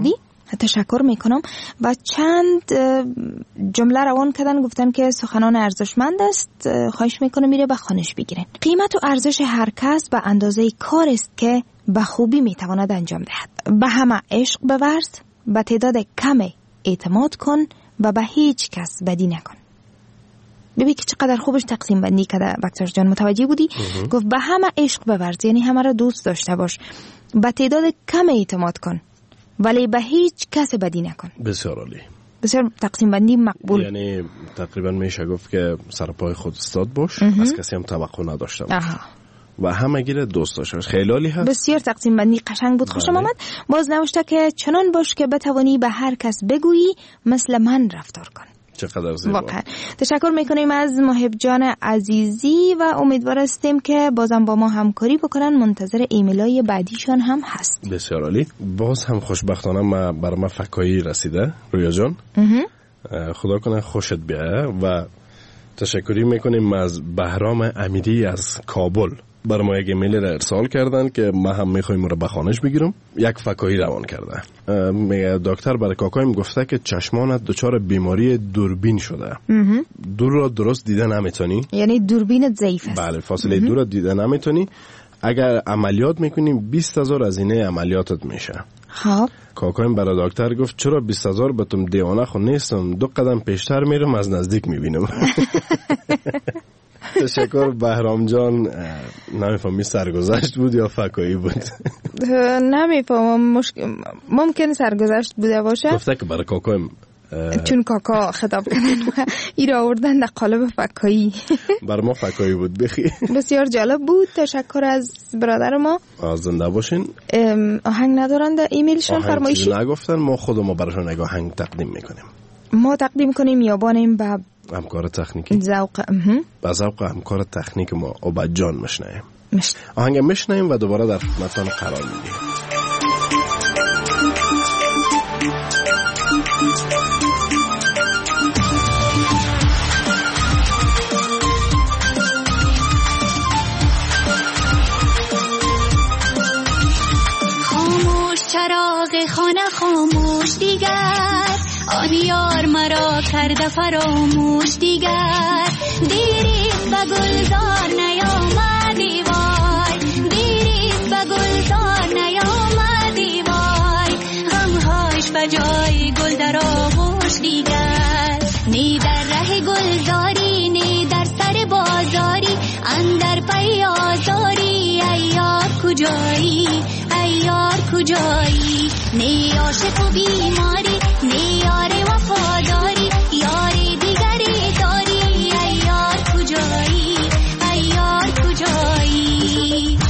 Speaker 6: تشکر میکنم. و چند جمله روان کردن، گفتن که سخنان ارزشمند است، خواهش میکنم میره به خانش بگیرین. قیمت و ارزش هر کس به اندازه کار است که به خوبی میتواند انجام دهد. به همه عشق بورز، به تعداد کم اعتماد کن و به هیچ کس بدی نکن. ببین که چقدر خوبش تقسیم بندی کرده بکتاش جان، متوجه بودی؟ گفت به همه عشق بورز، یعنی همه را دوست داشته باش، به تعداد کم اعتماد کن ولی به هیچ کس بدی نکن.
Speaker 7: بسیار عالی،
Speaker 6: بسیار تقسیم بندی مقبول.
Speaker 7: یعنی تقریبا میشه گفت که سرپای خود استاد باش، از کسی هم توقع نداشته باش و همگی را دوست داشته باش. خیلی عالی هست. بسیار
Speaker 6: تقسیم بندی قشنگ بود، خوشم آمد. باز نوشته که چنان باش که بتوانی به هر کس بگویی مثل من رفتار کن.
Speaker 7: چقدر زیبا.
Speaker 6: واقعا تشکر میکنیم از محب جان عزیزی و امیدوار هستیم که بازم با ما همکاری بکنن. منتظر ایمیلای بعدیشان هم هست.
Speaker 7: بسیار عالی. باز هم خوشبختانه برای ما فکایی رسیده رویا جان. خدا کنه خوشت بیایه. و تشکری میکنیم از بهرام امیری از کابل. برای ما یک ایمیل را ارسال کردن که ما هم میخوایم رو به خانش بگیرم. یک فکایی روان کرده. میگه دکتر برای کاکایم گفته که چشمانت دچار بیماری دوربین شده. دور را درست دیده نمیتونی،
Speaker 6: یعنی دوربینت ضعیف است.
Speaker 7: بله، فاصله دور را دیده نمیتونی. اگر عملیات میکنیم 20,000 هزینه عملیاتت میشه.
Speaker 6: خب
Speaker 7: کاکایم برای دکتر گفت چرا 20,000 به تم دیوانه خود نیستم، 2 قدم پیشتر میرم از نزدیک میبینم. تشکر بهرام جان. نمیفهمی سرگذشت بود یا فکایی بود؟
Speaker 6: نمیفهمم، ممکن سرگذشت بوده باشه.
Speaker 7: گفته که برای کاکایم
Speaker 6: چون کاکا خطاب کردن ای را آوردن در قالب فکایی.
Speaker 7: بر ما فکایی بود بخی.
Speaker 6: بسیار جالب بود. تشکر از برادر ما.
Speaker 7: زنده باشین.
Speaker 6: آهنگ ندارن در ایمیلشان فرمایشی؟
Speaker 7: نگفتن، ما خودمون براشون یک آهنگ تقدیم میکنیم.
Speaker 6: ما تقدیم کنیم یا بانیم به
Speaker 7: همکار تکنیکی؟
Speaker 6: ذوق
Speaker 7: به ذوق همکار تکنیک ما عبد جان مشنیم. آهنگ مشنیم و دوباره در خدمتتان قرار میدیم.
Speaker 9: خاموش چراغ خانه خاموش دیگر، آن یار مرا کرده فراموش دیگر. دیریست به گلزار نیامدی وای، دیریست به گلزار نیامدی وای، غمهاش به جای گل در آغوش دیگر. نی در ره گلزاری، نی در سر بازاری، اندر پی آزاری، ای یار کجایی، ای یار کجایی. نی عاشق و بیماری، نی یار وفاداری، یاری دیگری داری، ای یار کجایی، ای یار کجایی.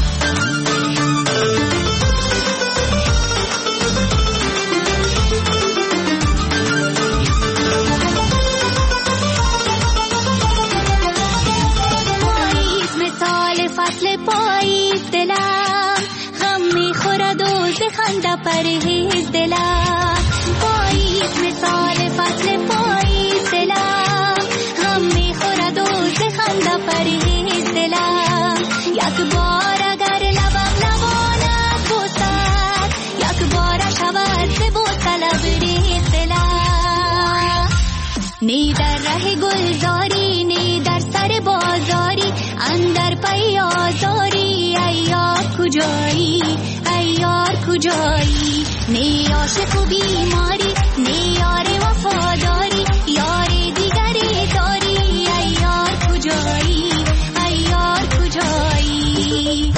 Speaker 9: پاییز مثال فصل پاییز دلم، غم میخورد و خنده پرهیز دلم. پاییز مثال فصل پاییز دلم، غم میخورد و خنده پرهیز دلم. یک بار اگر لبم نواند بوسد، یک بار شود ز بوسه لبریز دلم. نی در ره گلزاری، نی در سر بازاری، اندر پی آزاری، ای یار کجایی، ای یار کجایی. نی عاشق و بیماری، نی یار وفاداری، یاری دیگری داری، ای یار کجایی، ای یار کجایی.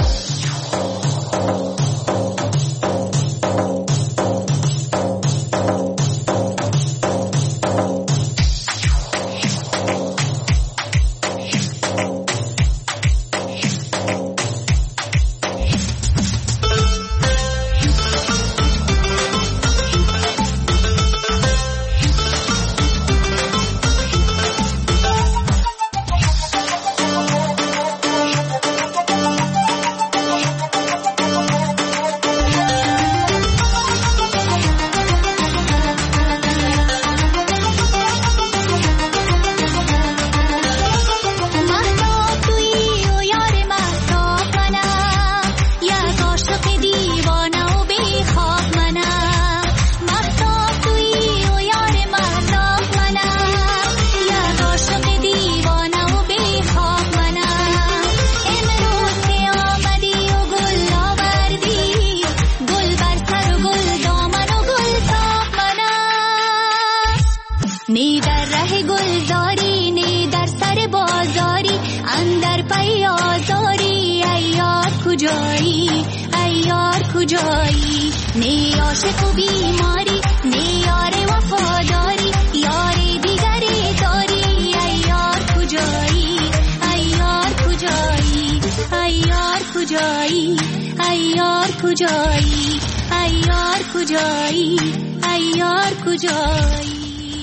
Speaker 9: نی در ره گلزاری، نی در سر بازاری، اندر پی آزاری، ای یار کجایی، ای یار کجایی؟ نی عاشق و بیماری، نی یار وفاداری، یاری دیگری داری، ای یار کجایی، ای یار کجایی، ای یار کجایی، ای یار کجایی، ای یار کجایی، ای یار کجایی؟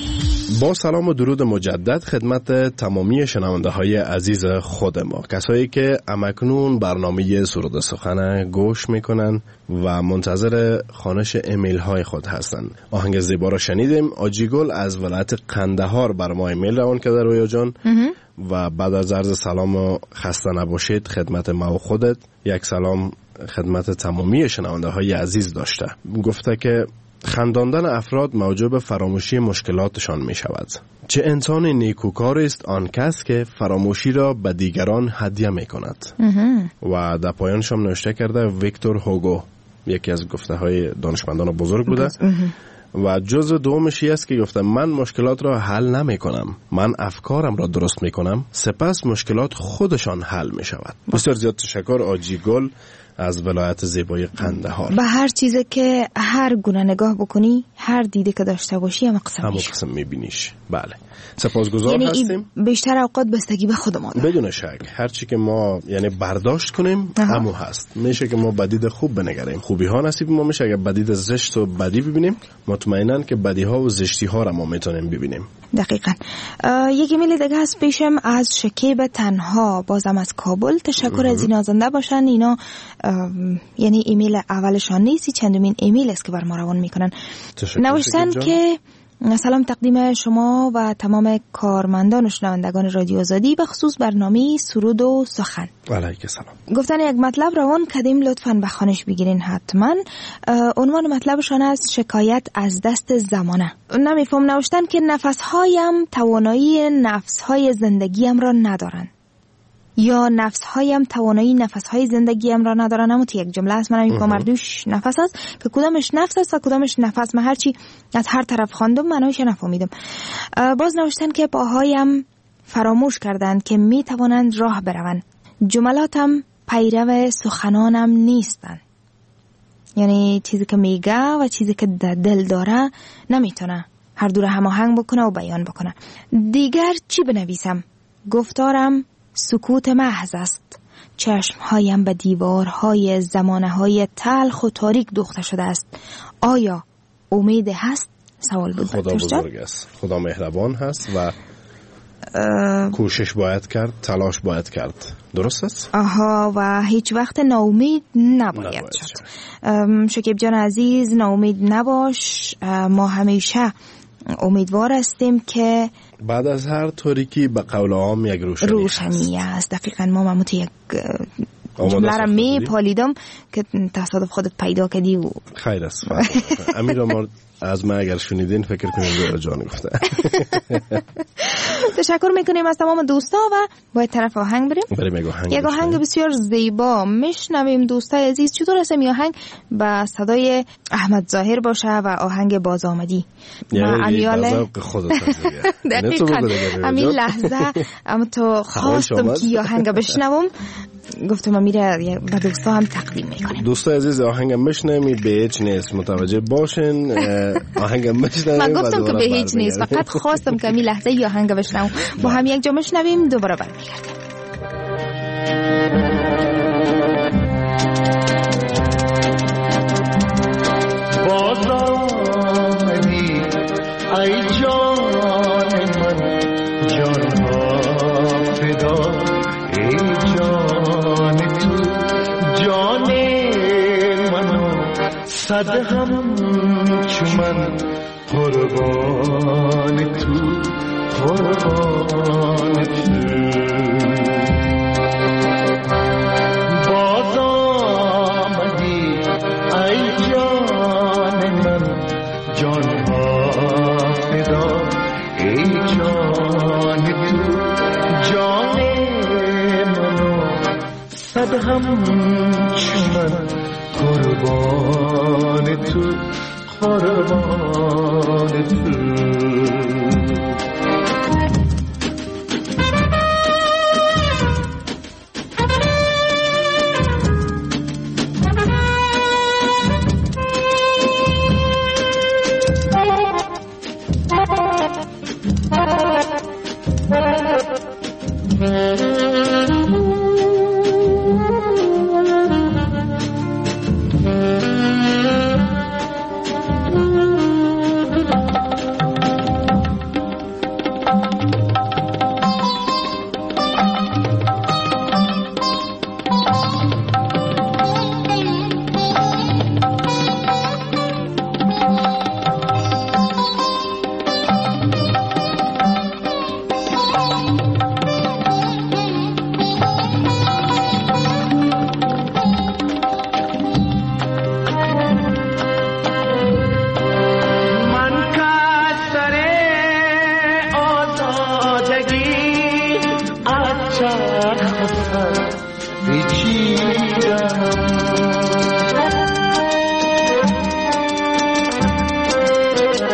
Speaker 7: با سلام و درود مجدد خدمت تمامی شنونده های عزیز خود ما، کسایی که امکنون برنامه سرود سخن گوش میکنن و منتظر خوانش ایمیل های خود هستن. آهنگ زیبا را شنیدیم. آجیگل از ولایت قندهار بر ما ایمیل روان کرده رویا جان و بعد از عرض سلام و خسته نباشید خدمت ما و خودت، یک سلام خدمت تمامی شنونده های عزیز داشته. گفته که خنداندن افراد موجب فراموشی مشکلاتشان می شود. چه انسان نیکوکار است آن کس که فراموشی را به دیگران هدیه می کند. و در پایانش هم نوشته کرده ویکتور هوگو، یکی از گفته های دانشمندان بزرگ بوده. و جزء دومشی است که گفته من مشکلات را حل نمی کنم، من افکارم را درست می کنم، سپس مشکلات خودشان حل می شود. بسیار زیاد تشکر آجی گل از ولایت زیبای قندهار.
Speaker 6: به هر چیزی که هر گونه نگاه بکنی، هر دیده که داشته باشی هم قسم
Speaker 7: میبینیش. بله، سپاسگزار هستیم.
Speaker 6: بیشتر اوقات بستگی به خودمان داره.
Speaker 7: بدون شک هر چی که ما یعنی برداشت کنیم همو هست. میشه که ما بدید خوب بنگریم، خوبی ها نصیب ما میشه. اگر بدید زشت و بدی ببینیم، مطمئناً که بدی ها و زشتی ها را ما میتونیم ببینیم.
Speaker 6: دقیقاً. یک ایمیل دیگه هست پیشم از شکیب تنها، بازم از کابل. تشکر از این نازنده باشن. اینا یعنی ایمیل اولشان نیست، چندمین ایمیل است که بر ما روان میکنن. نوشتن که سلام تقدیم شما و تمام کارمندان و شنوندگان رادیو آزادی به خصوص برنامه سرود و سخن.
Speaker 7: علیکم سلام.
Speaker 6: گفتن یک مطلب روان کردیم، لطفاً به خوانش بگیرین حتما. عنوان مطلبشان است شکایت از دست زمانه. نمیفهم. نوشتن که نفسهایم توانایی نفسهای زندگیم را ندارن، یا نفسهایم توانایی نفسهای زندگیم را ندارن. اما یک جمله است، من این کامردوش نفس است که کدامش نفس است و کدامش نفس. من هرچی از هر طرف خواندم معنیش نفهمیدم. باز نوشتن که پاهایم فراموش کردند که می توانند راه بروند، جملاتم پیرو سخنانم نیستند. یعنی چیزی که میگه و چیزی که در دل داره نمیتونه هر دو را هماهنگ بکنه و بیان بکنه. دیگر چی بنویسم؟ گفتارم سکوت محض است. چشمهایم به دیوارهای زمانه‌های تلخ و تاریک دوخته شده است. آیا امید هست؟ سوال بود.
Speaker 7: خدا بزرگ است، خدا مهربان هست و کوشش باید کرد، تلاش باید کرد. درست است؟
Speaker 6: آها، و هیچ وقت ناامید نباید شد. شکیب جان عزیز، ناامید نباش. ما همیشه امیدوار هستیم که
Speaker 7: بعد از هر تاریکی به قول عام یک روشنی
Speaker 6: است. دقیقاً. ما مموت یک جمله را می پالیدم که تصادف خودت پیدا کردی و
Speaker 7: خیر است. امیر ما از ما اگر شنیدین فکر کنیم به جان گفته.
Speaker 6: تشکر میکنیم از تمام دوستا و باید طرف آهنگ بریم. یک آهنگ بسیار زیبا میشنویم دوستای عزیز. چطور است این آهنگ؟ با صدای احمد ظاهر باشه و آهنگ باز آمدی
Speaker 7: و امیال خودت.
Speaker 6: دقیقاً همین لحظه اما تو خواستم که آهنگ بشنوم، گفتم امیره به دوستا هم تقدیم میکنیم.
Speaker 7: دوستای عزیز آهنگ میشنویم، به هیچ نیست، متوجه باشین. آهنگ میشنویم.
Speaker 6: من گفتم که به هیچ نیست، فقط خواستم که همین لحظه ی آهنگ بشنوم. با هم یک جا میشنویم، دوباره برمیگردیم.
Speaker 8: باز آمدی ای جان من، جان ها فدا ای جان تو، جان منو صد هم چو من، قربان تو قربان تو. باز آمدی ای جان من، جان ها فدا ای جان تو، جان منو صد هم چو من، قربان تو قربان تو.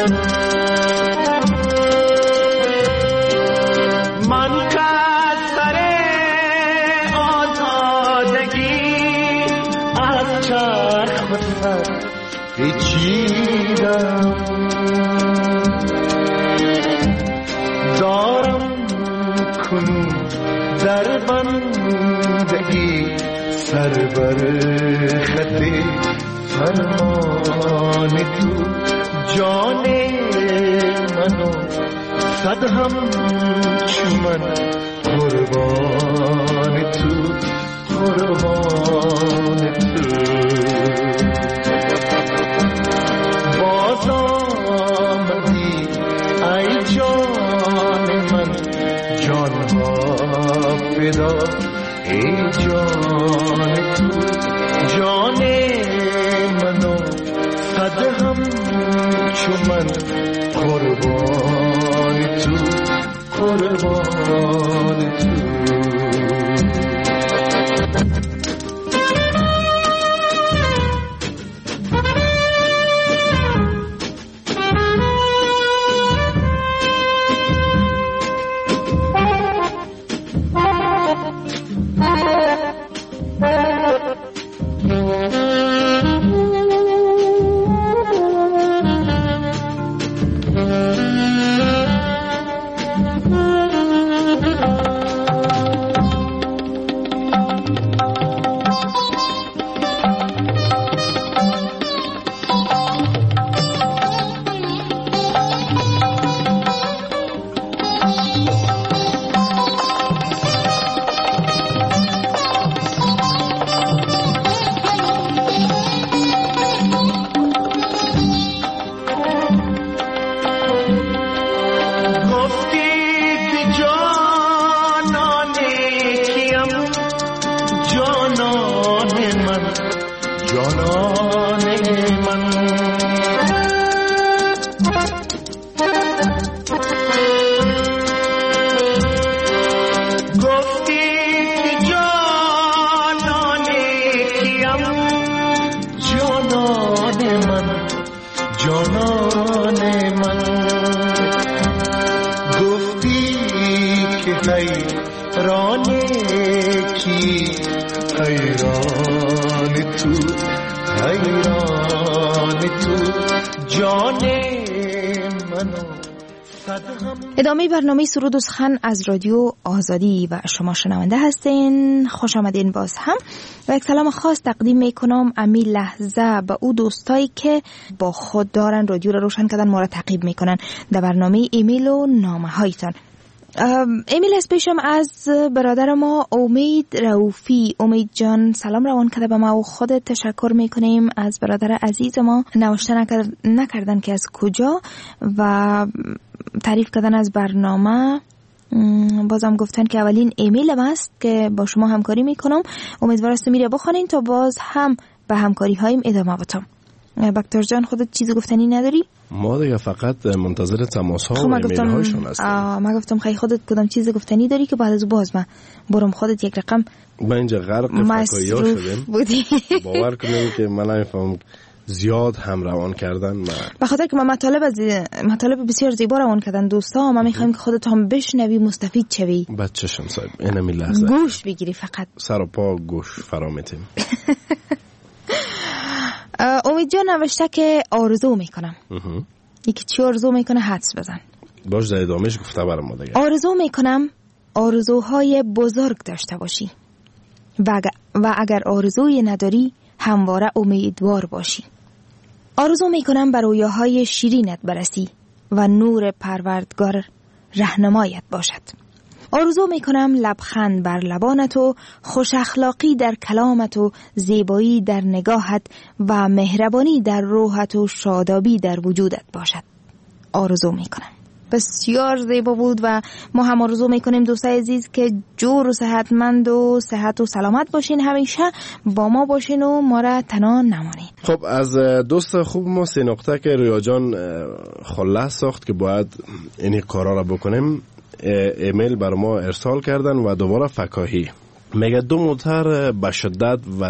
Speaker 8: من که از سر آزادگی از چرخ به سر پیچیدم، دارم کنون در بندگی سر بر خط فرمان تو، جان منو صد هم چون قربان تو، قربان تو. باز آمدی ای جان من، جانها فدا ای جان تو، جان منو صد هم چون من قربان تو، قربان تو.
Speaker 6: ادامه برنامه سرود و سخن از رادیو آزادی و شما شنونده هستین. خوش آمدین باز هم و یک سلام خاص تقدیم میکنم امی لحظه به او دوستایی که با خود دارن رادیو رو روشن کردن، ما را تعقیب میکنن در برنامه ایمیل و نامه هایتان. ایمیل اسپیشم از برادر ما امید رؤوفی. امید جان سلام روان کرده به ما و خودت تشکر میکنیم از برادر عزیز ما. نوشته نکردن که از کجا و تعریف کردن از برنامه. بازم گفتن که اولین ایمیل است که با شما همکاری میکنم. امیدوارم است میره بخونین تا باز هم به همکاری هایم ادامه بدم. بکتر جان خودت چیزی گفتنی نداری؟
Speaker 7: ما دیگه فقط منتظر تماس ها و ایمیل هایشون هستیم.
Speaker 6: ما گفتم خیلی خودت کدام چیزی گفتنی داری که بعد از باز من برم خودت یک رقم
Speaker 7: ما اینجا غرق فکایی ها شدیم
Speaker 6: بودی.
Speaker 7: باور کنیم که من نمیفهم زیاد هم روان کردن.
Speaker 6: به خاطر که ما مطالب بسیار زیبا روان کردن دوستا، ما میخوایم که خودت هم بشنوی مستفید شوی.
Speaker 7: بچه‌شم صاحب اینمی لحظه
Speaker 6: گوش بگیری، فقط
Speaker 7: سر و پا گوش فرامیتیم.
Speaker 6: امید جان نوشته که آرزو میکنم. یکی چی آرزو میکنه؟ حدس بزن.
Speaker 7: باش در ادامهش گفته برام ما دیگه.
Speaker 6: آرزو میکنم آرزوهای بزرگ داشته باشی و اگر آرزوی نداری همواره امیدوار باشی. آرزو میکنم بر رویاهای شیرینت برسی و نور پروردگار رهنمایت باشد. آرزو میکنم لبخند بر لبانت و خوش اخلاقی در کلامت و زیبایی در نگاهت و مهربانی در روحت و شادابی در وجودت باشد. آرزو میکنم. بسیار زیبا بود و ما هم آرزو میکنیم دوستای عزیز که جور و صحتمند و صحت و سلامت باشین، همیشه با ما باشین و ما را تنها نمانین.
Speaker 7: خب از دوست خوب ما 3 نقطه که رویا جان خلاص ساخت که باید این کارا را بکنیم ایمیل بر ما ارسال کردن و دوباره فکاهی میگه 2 موتر به شدت و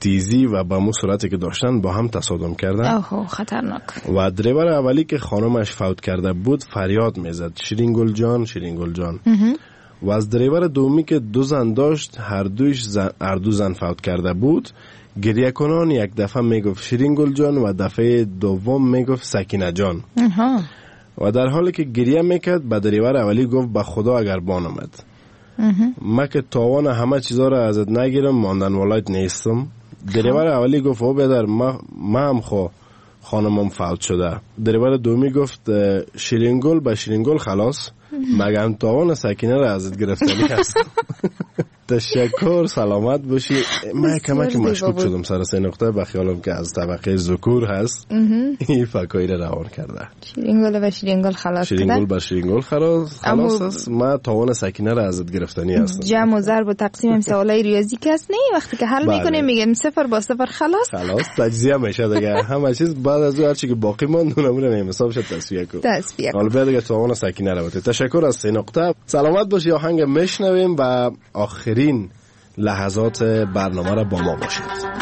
Speaker 7: تیزی و به مو سرعتی که داشتن با هم تصادم کردن.
Speaker 6: اوه خطرناک.
Speaker 7: و دریور اولی که خانمش فوت کرده بود فریاد میزد شیرین گل جان شیرین گل جان. و از دریور دومی که 2 زن داشت هر دو زن فوت کرده بود گریه کنان یک دفعه میگفت شیرین گل جان و دفعه دوم میگفت سکینه جان. و در حالی که گریه میکرد به دریور اولی گفت به خدا اگر بان آمد ما که تاوان همه چیزا را ازت نگیرم ماندن ولایت نیستم. دریور اولی گفت او بدر ما هم خانمم فوت شده. دریور دومی گفت شیرینگل به شیرینگل خلاص مگم تاوان سکینه را ازت گرفتنی هست. تشکر سلامت باشی. من کمک مشکوک شدم سر سه نقطه به خیالم که از طبقه ذکور هست این فکایی را روان کرده.
Speaker 6: شیرینگل به شیرینگل خلاص
Speaker 7: شیرینگل به شیرینگل خلاص است. ما تاوان سکینه را ازت گرفتنی هستم.
Speaker 6: جمع و ضرب و تقسیم هم سوالای ریاضی که است نه وقتی که حل میکنیم میگیم 0 با 0 خلاص
Speaker 7: تجزیه میشه دیگه. همه چیز بعد از هر چی که باقی ماند اونم حساب شد تصفیه کن. حالا بیا دیگه تاوان سکینه را بده. تشکر از سه نقطه. سلامت باشی. آهنگ میشنویم و آخرین لحظات برنامه را با ما باشید.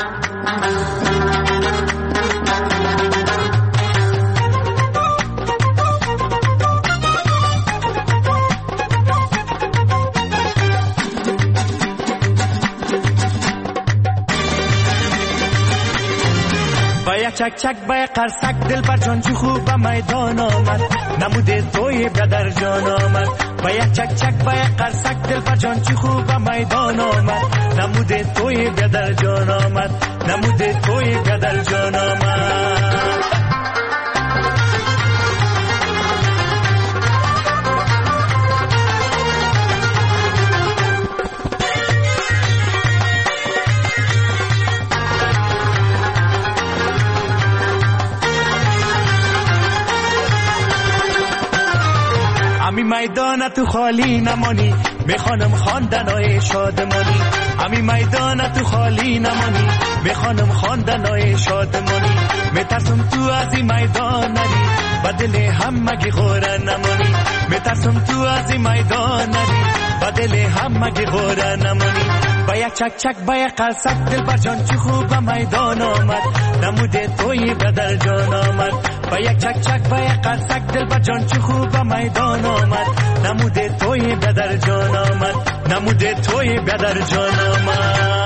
Speaker 8: چک چک بای قرصک دل بر جان چی خوب به میدان آمد نموده توی بدر جان آمد بای چک چک بای قرصک دل بر جان چی خوب به میدان آمد نموده توی بدر جان آمد نموده توی بدر جان آمد. امی میدان تو خالی نمانی میخوانم خواندنای شادمانی امی میدان تو خالی نمانی میخوانم خواندنای شادمانی میترسم تو از این میدان نری با دل همگی غوره نمانی میترسم تو از این میدان نری با دل همگی غوره نمانی با یک چک چک با یک قلصک دل بر جان چی خوب به میدان آمد نموده توی بدر جان آمد با یک چک چک با یک قلصک دل بر جان چی خوب به میدان آمد نموده توی بدر جان آمد نموده توی بدر جان آمد.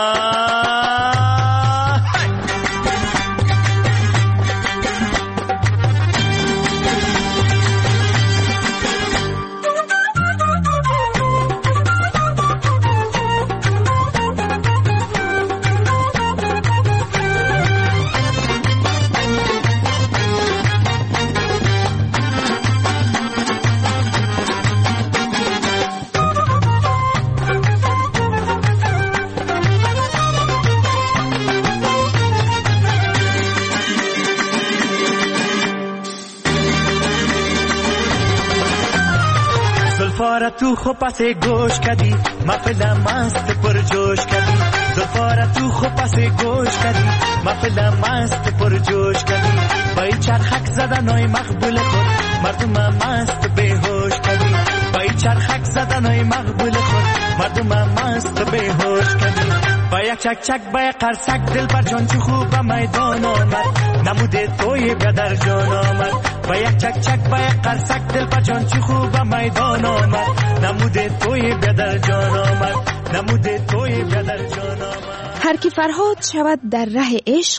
Speaker 8: زلفار تو خو پس گوش کردی محفل مست پر جوش کردی زلفار تو خو پس گوش کردی محفل مست پر جوش کردی بای چرخک زدنای مقبول خود مردم مست بیهوش کردی بای چرخک زدنای مقبول خود مردم مست بیهوش کردی با یک چک چک با یک قرصک دل بر جان چی خوب به میدان آمد نموده توی بدر جان آمد با یک چک چک با یک قرصک دل بر جان چی خوب به میدان آمد نموده توی بدر جان آمد نموده توی بدر جان آمد.
Speaker 6: هر کی فرهاد شود در ره عشق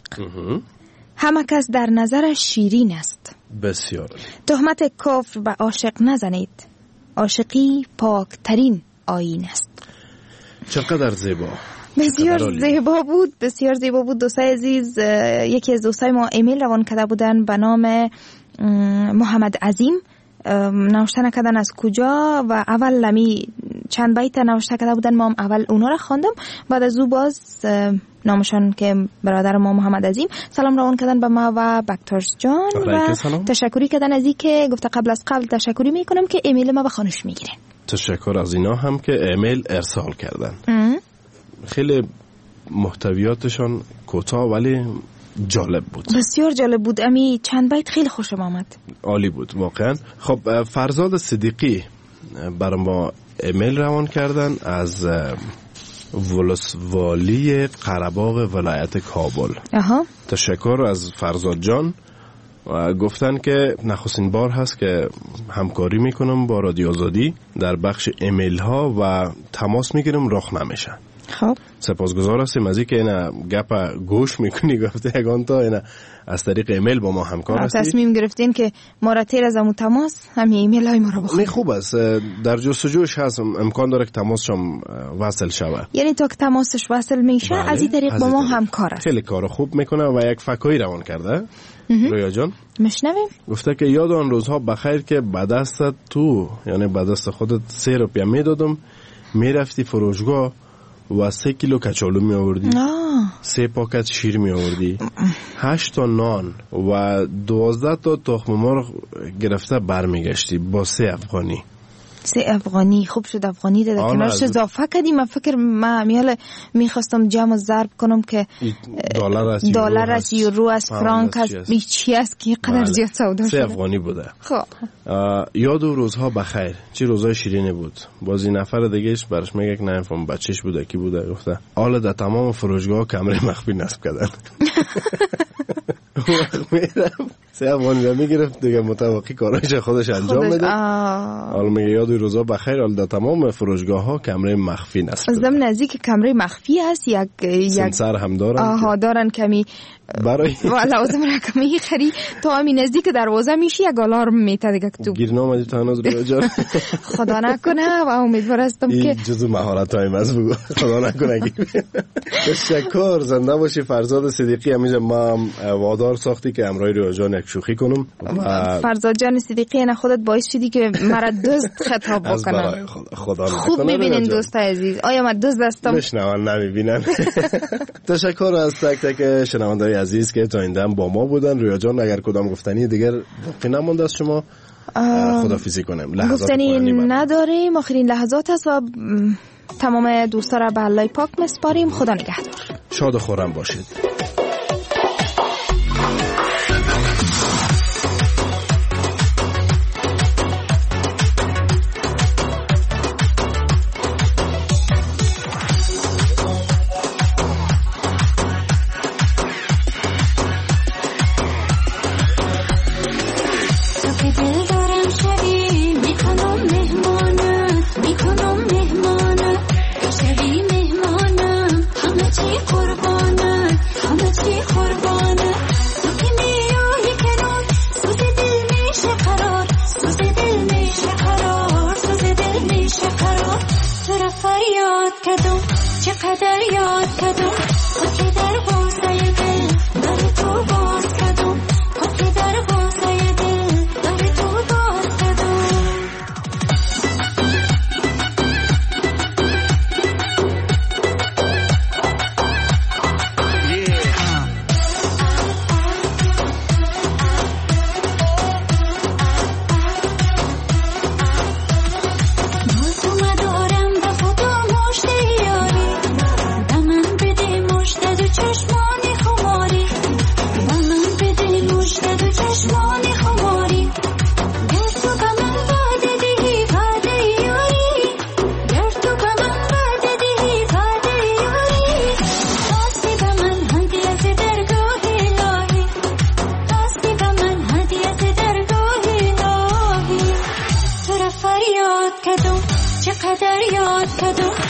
Speaker 6: همه کس در نظرش شیرین است.
Speaker 7: بسیار.
Speaker 6: تهمت کفر به عاشق نزنید عاشقی پاکترین آیین است.
Speaker 7: چقدر زیبا.
Speaker 6: بسیار زیبا بود بسیار زیبا بود. دوستای عزیز یکی از دوستای ما ایمیل روان کرده بودن به نام محمد عظیم نوشته نکردن از کجا و اول لمی چند بیت نوشته کرده بودن ما هم اول اونا را خواندم بعد از او باز نامشان که برادر ما محمد عظیم سلام روان کردن به ما و بکترز جان و تشکری کردن از این که گفته قبل از قبل تشکری میکنم که ایمیل ما به خانش میگیره.
Speaker 7: تشکر از اینا هم که ایمیل ارسال کردن. خیلی محتویاتشان کوتاه ولی جالب بود.
Speaker 6: بسیار جالب بود. امی چند بیت خیلی خوشم آمد.
Speaker 7: عالی بود واقعا. خب فرزاد صدیقی برای ما ایمیل روان کردن از ولسوالی قره‌باغ ولایت کابل. تشکر از فرزاد جان و گفتن که نخستین بار هست که همکاری میکنم با رادیو آزادی در بخش ایمیل ها و تماس میگیرم رخ نمیشه.
Speaker 6: خب
Speaker 7: سپاسگزار هستیم از اینکه اینا گپ گوش میکنی. گفته یگان تا اینا از طریق ایمیل با ما همکار هستی.
Speaker 6: تصمیم گرفتین که ما را تیر از همون تماس همین ایمیل های ما را بخونیم.
Speaker 7: خوب است، در جستجوش هست، امکان داره که تماسشم وصل شود.
Speaker 6: یعنی تا که تماسش وصل میشه از این طریق با ما همکار است.
Speaker 7: خیلی کار خوب میکنه و یک فکایی روان کرده. رویا جان
Speaker 6: مشنویم.
Speaker 7: گفته که یاد آن روزها بخیر که به دستت تو، یعنی به دست خودت 3 روپیه میدادم، میرفتی فروشگاه و 3 کیلو کچالو می آوردی، 3 پاکت شیر می آوردی، 8 تا نان و 12 تا تخم مرغ گرفته برمیگشتی با 3 افغانی.
Speaker 6: 3 افغانی. خوب شد افغانی داده کنارش اضافه کردیم. من فکر میخواستم جمع ضرب کنم که دلار است، یورو است، فرانک است، چی است که قدر زیاد سودا شده.
Speaker 7: 3 افغانی بوده.
Speaker 6: خب
Speaker 7: یاد و روزها بخیر. چه روزای شیرینی بود. بازی نفر دیگهش برش میگه که نمیفهم بچهش بوده کی بوده. گفته حالا در تمام فروشگاه کمره مخفی نصب کردن. میرم 3 افغانی رو میگرفت دیگه، متوقی کارایش خودش انجام میده. حالا میگه یاد و روزها بخیر، حالا در تمام فروشگاه ها کمره مخفی نصب
Speaker 6: از دم نزدیک کمره مخفی هست. یک
Speaker 7: سنسر هم دارن.
Speaker 6: دارن کمی
Speaker 7: برای
Speaker 6: لازم رقمی خری تا همین نزدیک دروازه میشی یک آلارم میته دیگه که تو
Speaker 7: گیر نامدی تا هنوز رویا جان.
Speaker 6: خدا نکنه و امیدوار هستم که
Speaker 7: جزو مهارت های از بگو خدا نکنه. تشکر. زنده باشی فرزاد صدیقی. همیشه ما وادار ساختی که امرای رویا جان یک شوخی کنم.
Speaker 6: فرزاد جان صدیقی نه خودت باعث شدی که مرا دوست خطاب بکنم.
Speaker 7: خدا
Speaker 6: خوب میبینین دوست عزیز. آیا من دوست هستم؟
Speaker 7: بشنون نمیبینن. تشکر از تک تک شنونده‌های عزیز که تا این دم با ما بودن. رویا جان اگر کدام گفتنی دیگر باقی نمونده از شما خدافیزی کنیم.
Speaker 6: گفتنی نداریم، آخرین لحظات است و تمام دوستا را به الله پاک میسپاریم. خدا نگهدار.
Speaker 7: شاد و خرم باشید.
Speaker 9: چقدر یاد کردم